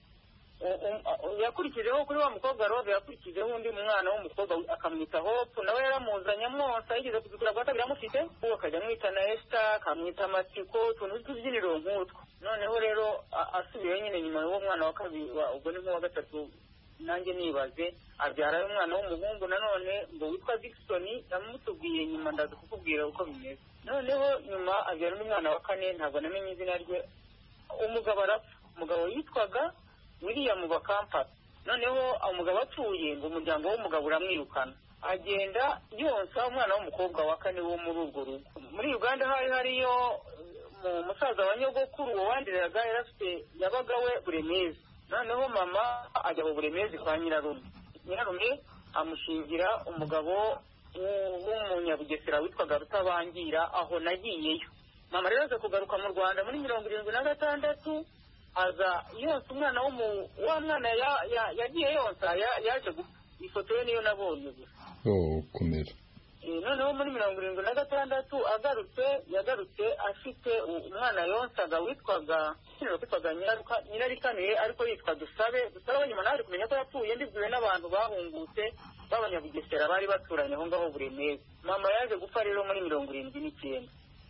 yakurikijeho kuri wa mukobwa Rose, yakurikijeho undi mwana w'umukobwa akamwita Hope, nawe yaramuzanye amwonsa, yigeze kuzikura kwa kabiri amufite, uwo akajya amwita na Esther, akamwita Matiko, utuntu tw'utubyiniro nk'utwo. Noneho rero asubiyeyo nyine nyuma y'uwo mwana wa kabiri, ubwo ni nk'uwa gatatu, nanjye nibaze abyara umwana w'umuhungu nanone ngo witwa Dickson, yamutubwiye nyuma ndaza kukubwira uko bimeze. Noneho nyuma abyara n'umwana wa kane, ntabwo namenye izina rye. Umugabo arapfa, umugabo yitwaga William Bakampata. Noneho umugabo apfuye ngo umuryango w'umugabo uramwirukana, agenda yonsa umwana w'umukobwa wa kane wo muri urwo rugo. Muri Uganda hari hariyo umusaza wa nyogokuru uwo wandiraga yari afite yabaga we Buremezi. Noneho mama ajya mu Buremezi kwa nyirarume. Nyirarume amushingira umugabo w'umunyabugesera witwaga Rutabangira, aho nagiyeyo. Mama rero aza kugaruka mu Rwanda muri mirongo irindwi na gatandatu, aza yonsa umwana w'umu wa mwana yagiye yonsa yaje gupfa. Ifoto ye niyo nabonye gusa.
Oh, komera.
Noneho muri mirongo irindwi na gatandatu agarutse yagarutse afite umwana yonsaga witwaga witwaga Nyirarikanuye, ariko yitwa Dusabe. Dusabe nyuma naje kumenya ko yapfuye, ndibwiwe n'abantu bahungutse b'abanyabugesera bari baturanye aho ngaho Buremezi. Mama yaje gupfa rero muri mirongo irindwi n'icyenda.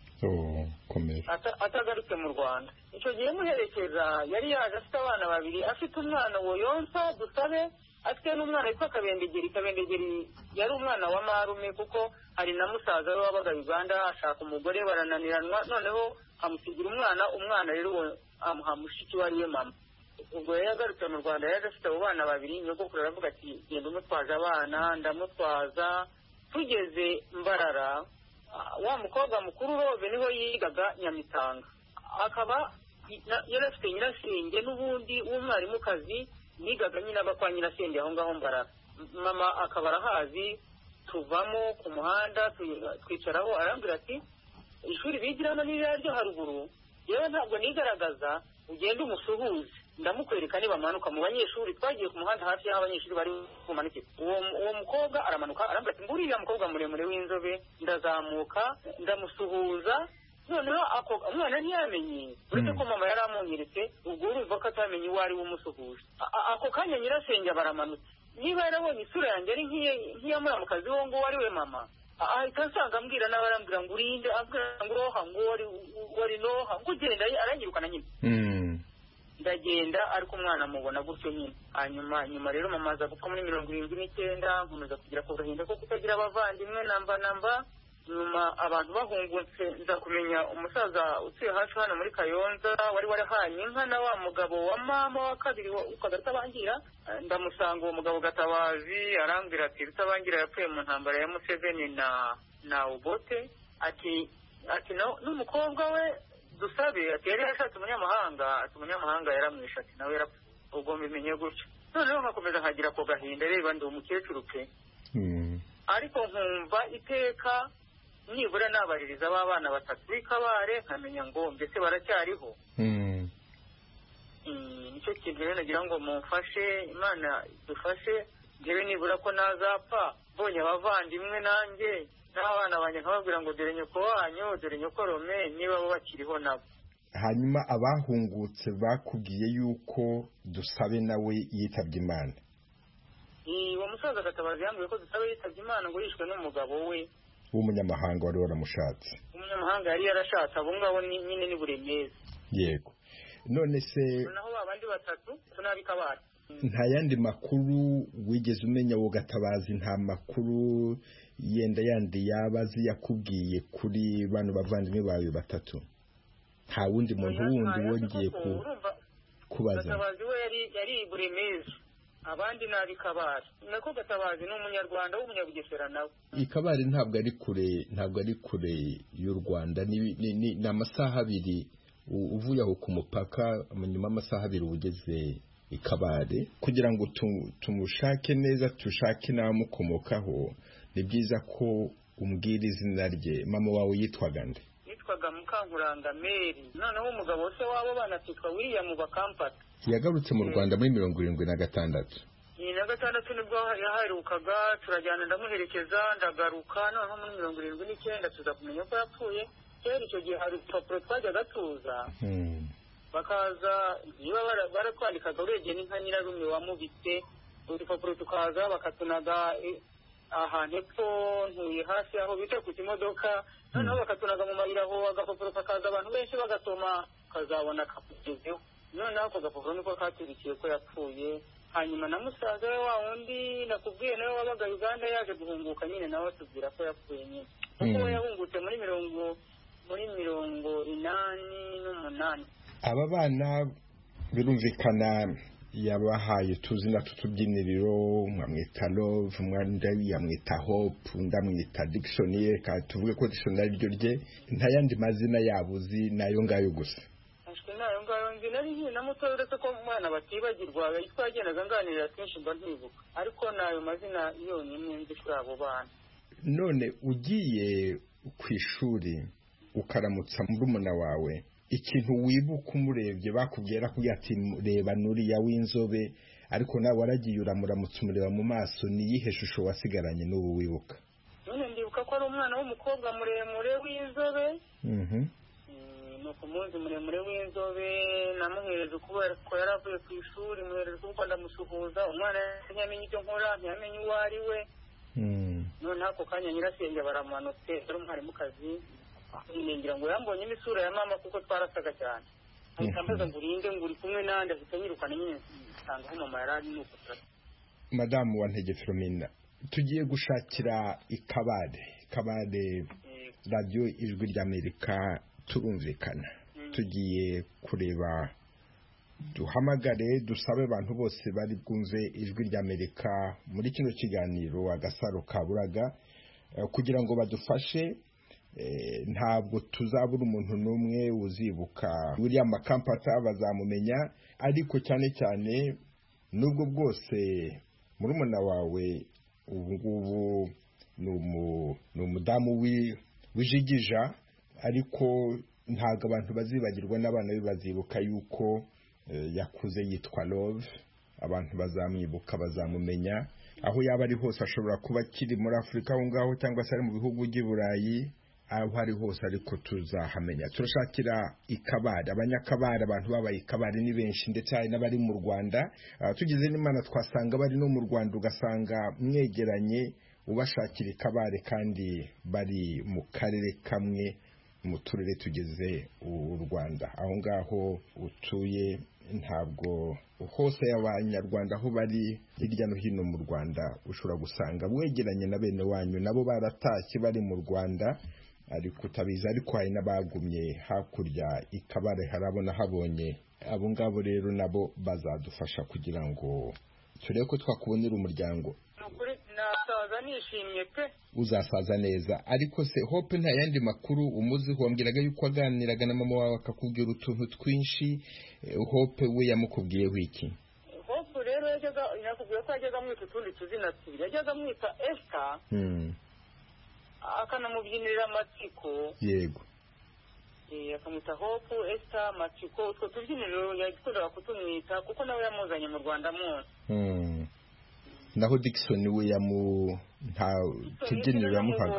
Oh, komera.
Atagarutse mu Rwanda. Icyo gihe muherekeza yari yaje afite abana babiri, afite umwana wo yonsa Dusabe, afite n'umwana witwa Kabendegeri. Kabendegeri yari umwana wa marume kuko hari na musaza we wabaga Uganda ashaka umugore barananiranwa, noneho amusigira umwana. Umwana rero amuha mushiki wariye mama. Ubwo yagarutse mu Rwanda yaje afite abo bana babiri. Nyogokuru aravuga ati genda umutwaje abana, ndamutwaza. Tugeze Mbarara, wa mukobwa mukuru Rose niho yigaga Nyamitanga, akaba yari afite nyirasenge n'ubundi w'umwarimukazi nigaga nyine aba kwa nyirasenge aho ngaho Mbarara. Mama akaba arahazi, tuvamo ku muhanda twicaraho, arambwira ati ishuri bigiramo n'iriya ryo haruguru, yewe ntabwo nigaragaza, ugenda umusuhuze, ndamukwereka nibamanuka mu banyeshuri. Twagiye ku muhanda hafi y'aho abanyeshuri bari bumanukire. Uwo mukobwa aramanuka arambwira ati nguriya mukobwa muremure w'inzobe. Ndazamuka ndamusuhuza. Noneho ako umwana ntiyamenye, uretse ko mama yari amunyeretse, ubwo urumva ko atamenye uwo ari wumusuhuje. Ako kanya nyirasenge baramanutse, niba yarabonye isura yanjye ari nk'iya muramukazi wo ngo wari we mama, ahita asanga ambwira nawe arambwira ngo urinde, ambwira ngo roha ngo wari noha, ngo ugenda aranyirukana nyine. Ndagenda ariko umwana mubona gutyo nyine. Hanyuma nyuma rero mama aza gupfa muri mirongo irindwi n'icyenda, nkomeza kugira ku gahinda ko kutagira abavandimwe namba namba. Nyuma abantu bahungutse nza kumenya umusaza utuye hafi hano muri Kayonza wari warahanye inka na wa mugabo wa mama wa kabiri witwaga Rutabangira. Ndamusanga uwo mugabo Gatabazi, arambwira ati Rutabangira yapfuye mu ntambara ya Museveni na na ubote ati ati n'umukobwa we dusabe ati yari yashatse umunyamahanga ati umunyamahanga yaramwishe ati nawe yarapfuye ubwo mbimenye gutyo noneho nkakomeza nkagira ako gahinda reba ndi umukecuru pe ariko nkumva iteka nibura nabaririza b'abana batatu b'ikabare nkamenya ngo mbese baracyariho nicyo kintu rero nagira ngo mumfashe imana dufashe ngewe nibura ko nazapfa mbonye abavandimwe nanjye n'abana banjye nkababwira ngo dore nyoko wanyu dore nyoko rome niba bo bakiriho nabo.
Hanyuma abahungutse bakubwiye yuko Dusabe nawe yitabye Imana?
Uwo musaza Gatabazi yambwiye ko Dusabe yitabye Imana ngo yishwe n'umugabo we
w'umunyamahanga wari waramushatse.
Umunyamahanga yari yarashatse abo ngabo nyine ni Buremeza.
Yego. None se
naho babandi batatu tunabikabara.
Nta yandi makuru wigeze umenya wo Gatabazi? Nta makuru yenda yandi yabazi yakubwiye kuri bano bavandimwe bawe batatu? Nta wundi muntu wundi wongeye ku kubaza?
Gatabazi we yari yari Buremeza, abandi nabikabara. Nako Gatabazi ni umunyarwanda w'umunyabugesera nawe.
Ikabari ntabwo ari kure, ntabwo ari kure y'u Rwanda, ni ni amasaha abiri uvuye aho ku mupaka, nyuma amasaha abiri ugeze Ikabare. Kugira ngo tumushake neza, tushake n'abamukomokaho, ni byiza ko umbwira izina rye. Mama wawe yitwaga nde?
Yitwaga Mukankuranga Mary. Noneho umugabo se wabo banatitwa William Bakampata.
Yagarutse mu Rwanda muri mirongo irindwi na gatandatu.
Ni na gatandatu nibwo yaharukaga, turajyana ndamuherekeza ndagaruka. Noneho muri mirongo irindwi n'icyenda tuza kumenya ko yapfuye. Kera icyo gihe hari urupapuro twajyaga tuza. Bakaza niba baratwandikaga urebye n'inka nyirarume wamubitse, urupapuro tukaza bakatunaga ahantu epfo ntuye hasi aho bita ku kimodoka. Noneho bakatunaga mu mayira aho agapapuro kakaza abantu benshi bagatoma kazabona kakugezeho. Noneho ako gapapuro niko katurikiye ko yapfuye. Hanyuma na musaza we wa wundi nakubwiye nawe wabaga Uganda yaje guhunguka nyine nawe tubwira ko yapfuye nyine. Kuko yahungutse muri mirongo muri mirongo inani n'umunani.
Aba bana birumvikana yabahaye tuzina tutubyiniriro, mwamwita Love, mwanda yamwita Hope, ndamwita Dictionary, ka tuvuge ko Dictionary ryo rye. Nta yandi mazina yabuzi nayo ngayo gusa?
Ashwe nayo ngayo nzi nari na muto uretse ko umwana batibagirwa yitwagendaga nganirira kenshi mba ntibuka, ariko nayo mazina yonyine nzi kuri abo bana.
None ugiye ku ishuri ukaramutsa murumuna wawe, ikintu wibuka umurebye bakubwira kugira ati reba nuriya w'inzobe, ariko nawe waragiye uramuramutsa umureba mu maso, ni yihe shusho wasigaranye n'ubu wibuka?
None ndibuka ko ari umwana w'umukobwa muremure w'inzobe.
Mhm.
Nuko munsi muremure w'inzobe namuhereje kubera ko yaravuye ku ishuri, muhereje kuko ndamusuhuza. Umwana ntiyamenye icyo nkora, ntiyamenye uwo ari we.
Mhm.
None ako kanya nyirasenge baramanutse, ari umwarimu kazi. Ngira ngo yambonye imisura ya mama kuko twarasaga cyane. Akambaza ngo urinde ngo uri kumwe nande, afite nyirukana nyine nsanga aho mama yarari nuko turasa.
Madamu wa Ntege Philomena, tugiye gushakira Ikabare. Ikabare radio Ijwi ry'Amerika turumvikana. Tugiye kureba, duhamagare dusabe abantu bose bari bwumve Ijwi ry'Amerika muri kino kiganiro Agasaro Kaburaga, kugira ngo badufashe. Ntabwo tuzabura umuntu n'umwe uzibuka William Bakampata, bazamumenya, ariko cyane cyane nubwo bwose murumuna wawe ubu ngubu ni umudamu w'ijigija, ariko ntabwo abantu bazibagirwa, n'abana be bazibuka yuko yakuze yitwa Love. Abantu bazamwibuka, bazamumenya aho yaba ari hose. Ashobora kuba akiri muri Afurika aho ngaho, cyangwa se ari mu bihugu by'i Burayi, aho ari hose, ariko tuzahamenya. Turashakira Ikabare, abanyakabare, abantu babaye Ikabare ni benshi, ndetse hari n'abari mu Rwanda. Tugize n'Imana twasanga bari no mu Rwanda, ugasanga mwegeranye ubashakira Ikabare kandi bari mu karere kamwe mu turere tugize u Rwanda. Aho ngaho utuye ntabwo hose y'abanyarwanda aho bari hirya no hino mu Rwanda ushobora gusanga wegeranye na bene wanyu, nabo baratashye bari mu Rwanda ariko utabizi, ariko hari n'abagumye hakurya Ikabare harabona habonye. Abo ngabo rero nabo bazadufasha kugira ngo turebe ko twakubonera umuryango.
Nukuri nasaza nzasaza nishimye pe
uzasaza neza. Ariko se Hope nta yandi makuru umuziho? Wambwiraga yuko aganiraga na mama wawe akakubwira utuntu twinshi. Hope we yamukubwiyeho iki?
Hope rero yajyaga yakubwiye ko yajyaga amwita utundi tuzina tubiri. Yajyaga amwita Esther, akanamubyinira amatsiko.
Yego.
Eh, akamwita Hope, Esther, amatsiko. Utwo tubyiniro yagikundaga kutumwita kuko nawe yamuzanye mu Rwanda mwose.
Mm. Naho Dickson we yamu nta tubyiniro yamuhaga.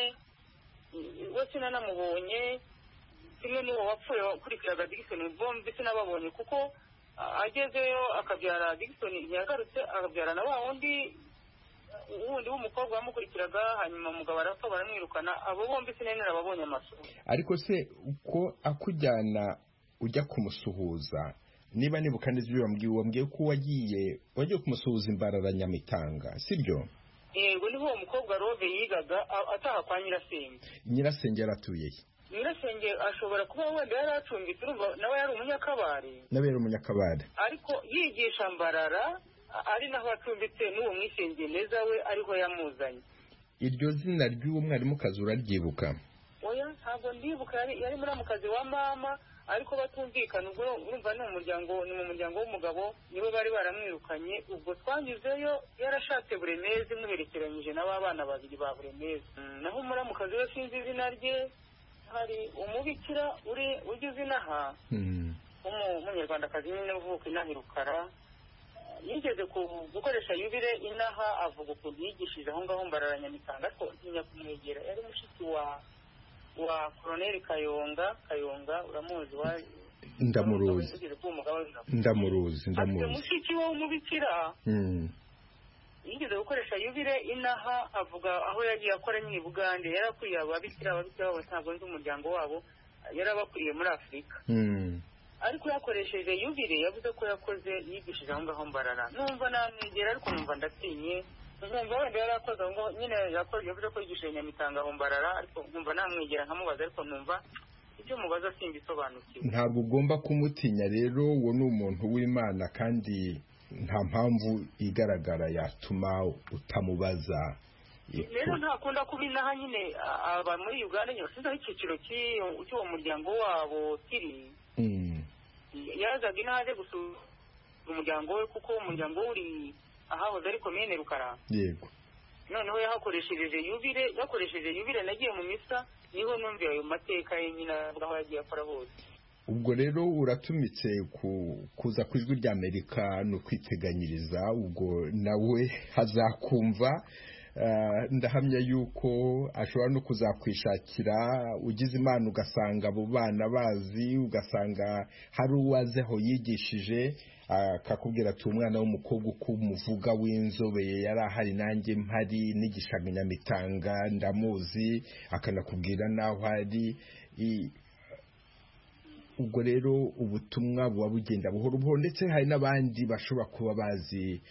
Wese nanamubonye kimwe n'uwo wapfuye wakurikiraga Dickson bombi sinababonye kuko agezeyo akabyara Dickson yagarutse akabyara na wa wundi wundi w'umukobwa wamukurikiraga, hanyuma umugabo arapfa baramwirukana. Abo bombi sinenera babonye amasura.
Ariko se uko akujyana ujya kumusuhuza, niba nibuka neza ibyo wambwiye, wambwiye ko wagiye wagiye kumusuhuza Imbarara Nyamitanga, sibyo?
Yego, niho uwo mukobwa Rove yigaga ataha kwa Nyirasenge.
Nyirasenge yaratuye he?
Nyirasenge ashobora kuba wenda yari acumbitse, urumva nawe yari umunyakabare.
Nawe yari umunyakabare.
Ariko yigisha Mbarara, ari naho acumbitse n'uwo mwisengeneza we ariho yamuzanye.
Iryo zina ry'uwo mwarimu kazi uraryibuka?
Oya, ntabwo ndibuka. Yari yari muri mukazi wa mama, ariko batumvikana. Ubwo urumva ni umuryango ni mu muryango w'umugabo, nibo bari baramwirukanye. Ubwo twanyuzeyo yarashatse Buremezi muherekeranyije n'abana babiri ba Buremezi. Naho muri mukazi we sinzi izina rye. Hari umubikira uri ugize inaha, umunyarwandakazi nyine uvuka inaha Rukara, yigeze gukoresha yubire inaha, avuga ukuntu yigishije aho ngaho Mbarara Nyamitanga, ariko ntinya kumwegera. Yari mushiki wa wa Colonel Kayonga. Kayonga uramuzi? wa
Ndamuruzi ndamuruzi ndamuruzi
mushiki we w'umubikira. Yigeze gukoresha yubire inaha, avuga aho yagiye akora nyine Bugande. Yarakuriye ababikira ababikira babo ntabwo nzi umuryango wabo, yarabakuriye muri Afurika. Ariko yakoresheje yubire, yavuze ko yakoze yigishije aho ngaho Mbarara. Numva namwegera ariko numva ndatinye. Numva wenda yarakoze ngo nyine yakoze, yavuze ko yigishije Nyamitanga aho Mbarara, ariko numva namwegera nkamubaza, ariko numva icyo mubaza simbisobanukiwe.
Ntabwo ugomba kumutinya rero, uwo ni umuntu w'Imana kandi nta mpamvu igaragara yatuma utamubaza.
Rero ntakunda kuba inaha nyine aba muri Uganda nyine sinzi aho icyiciro cy'uwo muryango wabo kiri. Yazaga inaha aje gusura umuryango we kuko umuryango uri ahahoze ari komine Rukara.
Yego.
Noneho yahakoresheje yubire, yakoresheje yubire nagiye mu misa, niho numviye ayo mateka ye nyine aho yagiye akora hose.
Ubwo rero uratumitse kuza ku ijwi rya Amerika no kwiteganyiriza, ubwo nawe hazakumva. Ndahamya yuko ashobora no kuzakwishakira, ugize Imana ugasanga abo bana bazi, ugasanga hari uwaze aho yigishije akakubwira ati umwana w'umukobwa uko umuvuga w'inzobe yari ahari nanjye mpari nigishaga Nyamitanga ndamuzi, akanakubwira naho ari. Ubwo rero ubutumwa buba bugenda buhoro buhoro, ndetse hari n'abandi bashobora kuba bazi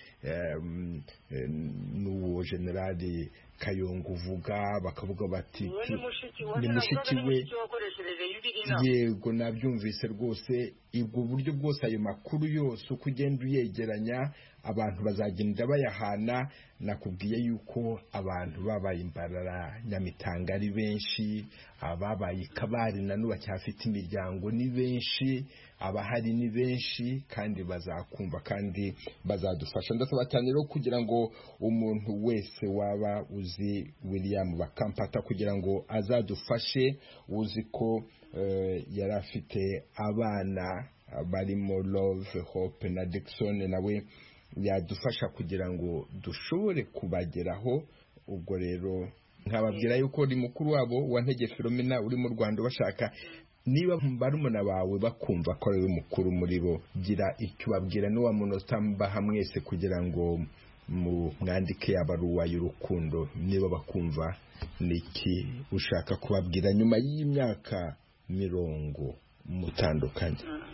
n'uwo Generali Kayonga uvuga, bakavuga bati ni mushiki we. Yego, nabyumvise rwose. Ubwo buryo bwose, ayo makuru yose uko ugenda uyegeranya, abantu bazagenda bayahana. Nakubwiye yuko abantu babaye Imbarara Nyamitanga ari benshi, ababaye Kabare na n'ubu bacyafite imiryango ni benshi, abahari ni benshi, kandi bazakumva kandi bazadufasha. Ndasaba cyane rero kugira ngo umuntu wese waba uzi William Bakampata kugira ngo azadufashe, uzi ko yari afite abana barimo Love, Hope na Dickson, nawe yadufasha kugira ngo dushobore kubageraho. Ubwo rero nkababwira yuko ni mukuru wabo wa Ntege Philomena uri mu Rwanda bashaka. Niba barumuna bawe bakumva ko ari mukuru muri bo, gira icyo babwira n'uwa munota mbaha mwese kugira ngo mu mwandike yabaruwa y'urukundo. Niba bakumva niki ushaka kubabwira nyuma y'imyaka mirongo mutandukanye?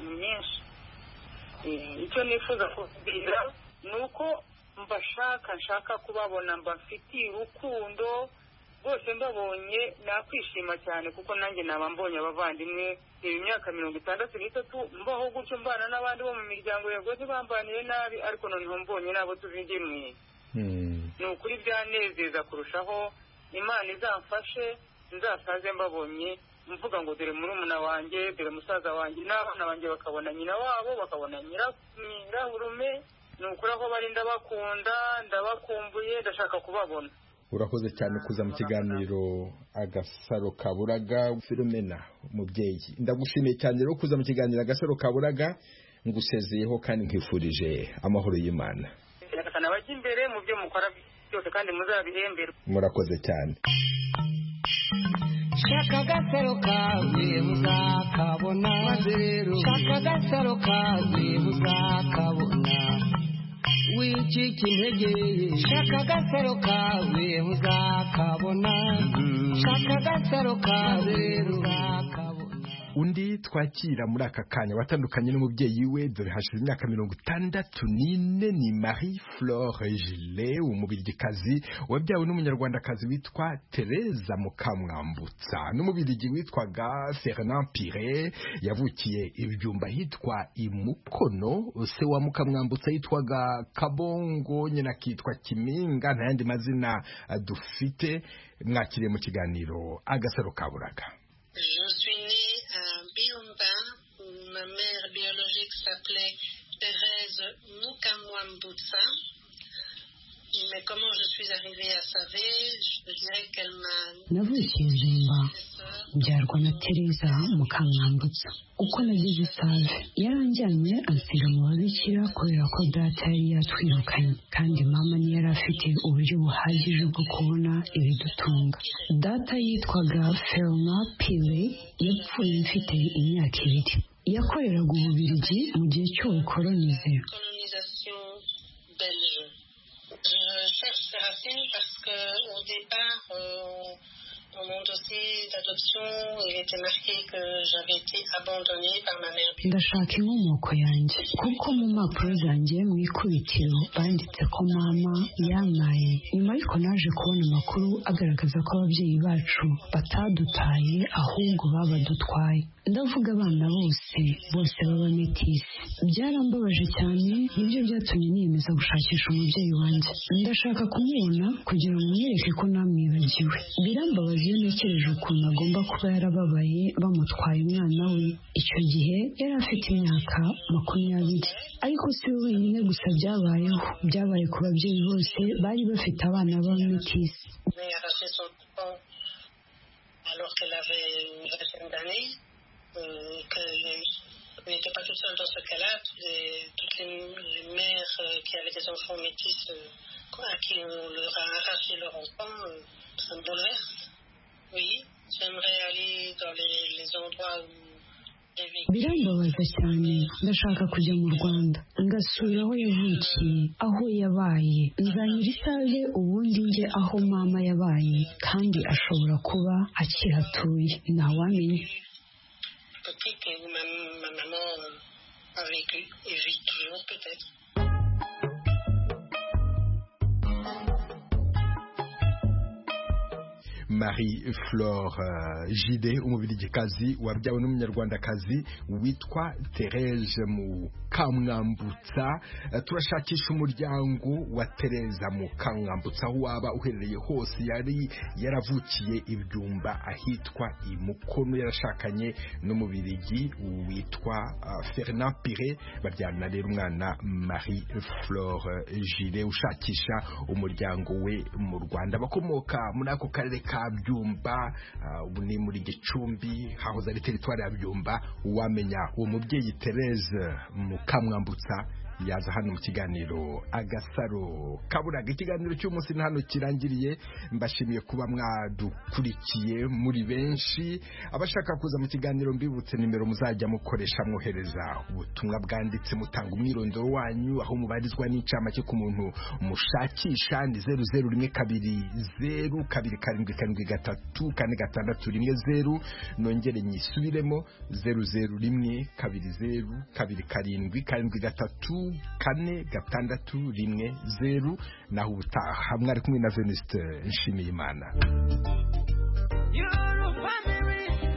Icyo nifuza kubwira nuko mbashaka nshaka kubabona, mbafitiye urukundo rwose. Mbabonye nakwishima cyane kuko nanjye naba mbonye abavandimwe. Imyaka mirongo itandatu n'itatu mbaho gutyo, mbana n'abandi bo mu miryango yego ntibambaniye nabi, ariko noneho mbonye nabo tuzingemwe ni ukuri byanezeza kurushaho. Imana izamfashe nzasaze mbabonye mvuga ngo dore murumuna wanjye, dore musaza wanjye, n'abana banjye bakabona nyina wabo, bakabona nyirahurume. ni ukuri aho bari ndabakunda, ndabakumbuye, ndashaka kubabona.
urakoze cyane kuza mu kiganiro Agasaro Kaburaga. Philomena umubyeyi, ndagushimiye cyane rero kuza mu kiganiro Agasaro Kaburaga, ngusezeyeho kandi nkifurije amahoro y'Imana.
Ndakana bajya imbere mu byo mukora byose kandi muzabihembera.
Murakoze cyane.
Shaka Agasaro kawe muzakabona, maze rero shaka Agasaro kawe muzakabona, wicika intege. Shaka Agasaro kawe muzakabona, shaka Agasaro kawe muzakabona.
Undi twakira muri aka kanya watandukanye n'umubyeyi we, dore hashize imyaka mirongo itandatu n'ine, ni Marie Flore Gillet, umubirigikazi wabyawe n'umunyarwandakazi witwa Tereza Mukamwambutsa, n'umubirigi witwaga Fernand Pire, yavukiye ibyumba hitwa Imukono. Se wa Mukamwambutsa yitwaga Kabongo, nyina kitwa Kiminga, nta yandi mazina dufite. Mwakiriye mu kiganiro Agasaro Kaburaga.
Je suis née à Byumba, où ma mère biologique s'appelait Thérèse Mukamwambutsa. Mais comment je suis arrivée à Save, je dirais qu'elle m'a...
Navukiye Byumba, mbyarwa na Tereza Mukamwambutsa. Uko nageze Save, yaranjyanye ansiga mu babikira kubera ko data yari yatwirukanye, kandi mama niyo yari afite uburyo buhagije bwo kubona ibidutunga. Data yitwaga Fernand Pire, yapfuye mfite imyaka ibiri. Yakoreraga Ububiligi mu gihe cy'ubukolonize.
Colonisation belge. Je cherche ces racines parce qu'au départ, euh, dans mon dossier d'adoption, il était marqué que j'avais été abandonnée par ma mère.
Ndashaka inkomoko yanjye kuko mu mpapuro zanjye mu ikubitiro banditse ko mama yamaye. Nyuma ariko naje kubona amakuru agaragaza ko ababyeyi bacu batadutaye ahubwo babadutwaye. Ndavuga abana bose bose b'abametisi. Byarambabaje cyane, nibyo byatumye niyemeza gushakisha umubyeyi wanjye. Ndashaka kumubona kugira ngo mwireke ko namwibagiwe. Birambabaza iyo ntekereje ukuntu agomba kuba yarababaye bamutwaye umwana we. Icyo gihe yari afite imyaka makumyabiri. Ariko si we wenyine gusa byabayeho, byabaye ku babyeyi bose bari bafite abana b'abametisi.
Alors qu'elle avait une vingtaine d'années, euh, qu'elle n'était pas toute seule dans ce cas-là. Les, toutes les, les mères euh, qui avaient des enfants métis, euh, à qui on leur a arraché leur enfant, euh, ça me bouleverse. Oui, j'aimerais aller dans les, les endroits où j'ai vécu.
Birambabaza cyane, ndashaka kujya mu Rwanda ngasura aho yavukiye, aho yabaye. Nzanyura Isave ubundi njye aho mama yabaye, kandi ashobora kuba akihatuye, ntawamenya.
Petite où ma, ma maman a vécu et vit toujours peut-être.
Marie Flore uh, Gillet, umubirigikazi wabyawe n'umunyarwandakazi witwa Tereza Mukamwambutsa. Uh, turashakisha umuryango wa Tereza Mukamwambutsa aho waba uherereye hose. Yari yaravukiye ibyumba ahitwa Imukono, yarashakanye n'umubirigi witwa uh, Fernand Pire, babyarana rero umwana Marie Flore Gillet. Ushakisha umuryango we mu Rwanda, bakomoka muri ako karere ka Byumba, ubu ni muri Gicumbi, hahoze ari teritwari ya Byumba. Uwamenya uwo mubyeyi Tereza Mukamwambutsa yaza hano mu kiganiro Agasaro Kaburaga. Ikiganiro cy'umunsi ni hano kirangiriye. Mbashimiye kuba mwadukurikiye muri benshi. Abashaka kuza mu kiganiro mbibutse nimero muzajya mukoresha mwohereza ubutumwa bwanditse, mutanga umwirondoro wanyu, aho mubarizwa n'incamake ku muntu mushakisha. Ni zeru zeru rimwe kabiri zeru kabiri karindwi karindwi gatatu kane gatandatu rimwe zeru. Nongere nyisubiremo, zeru zeru rimwe kabiri zeru kabiri karindwi karindwi gatatu kane gatandatu rimwe zeru. Naho ubutaha mwari kumwe na Venuste Nshimiyimana.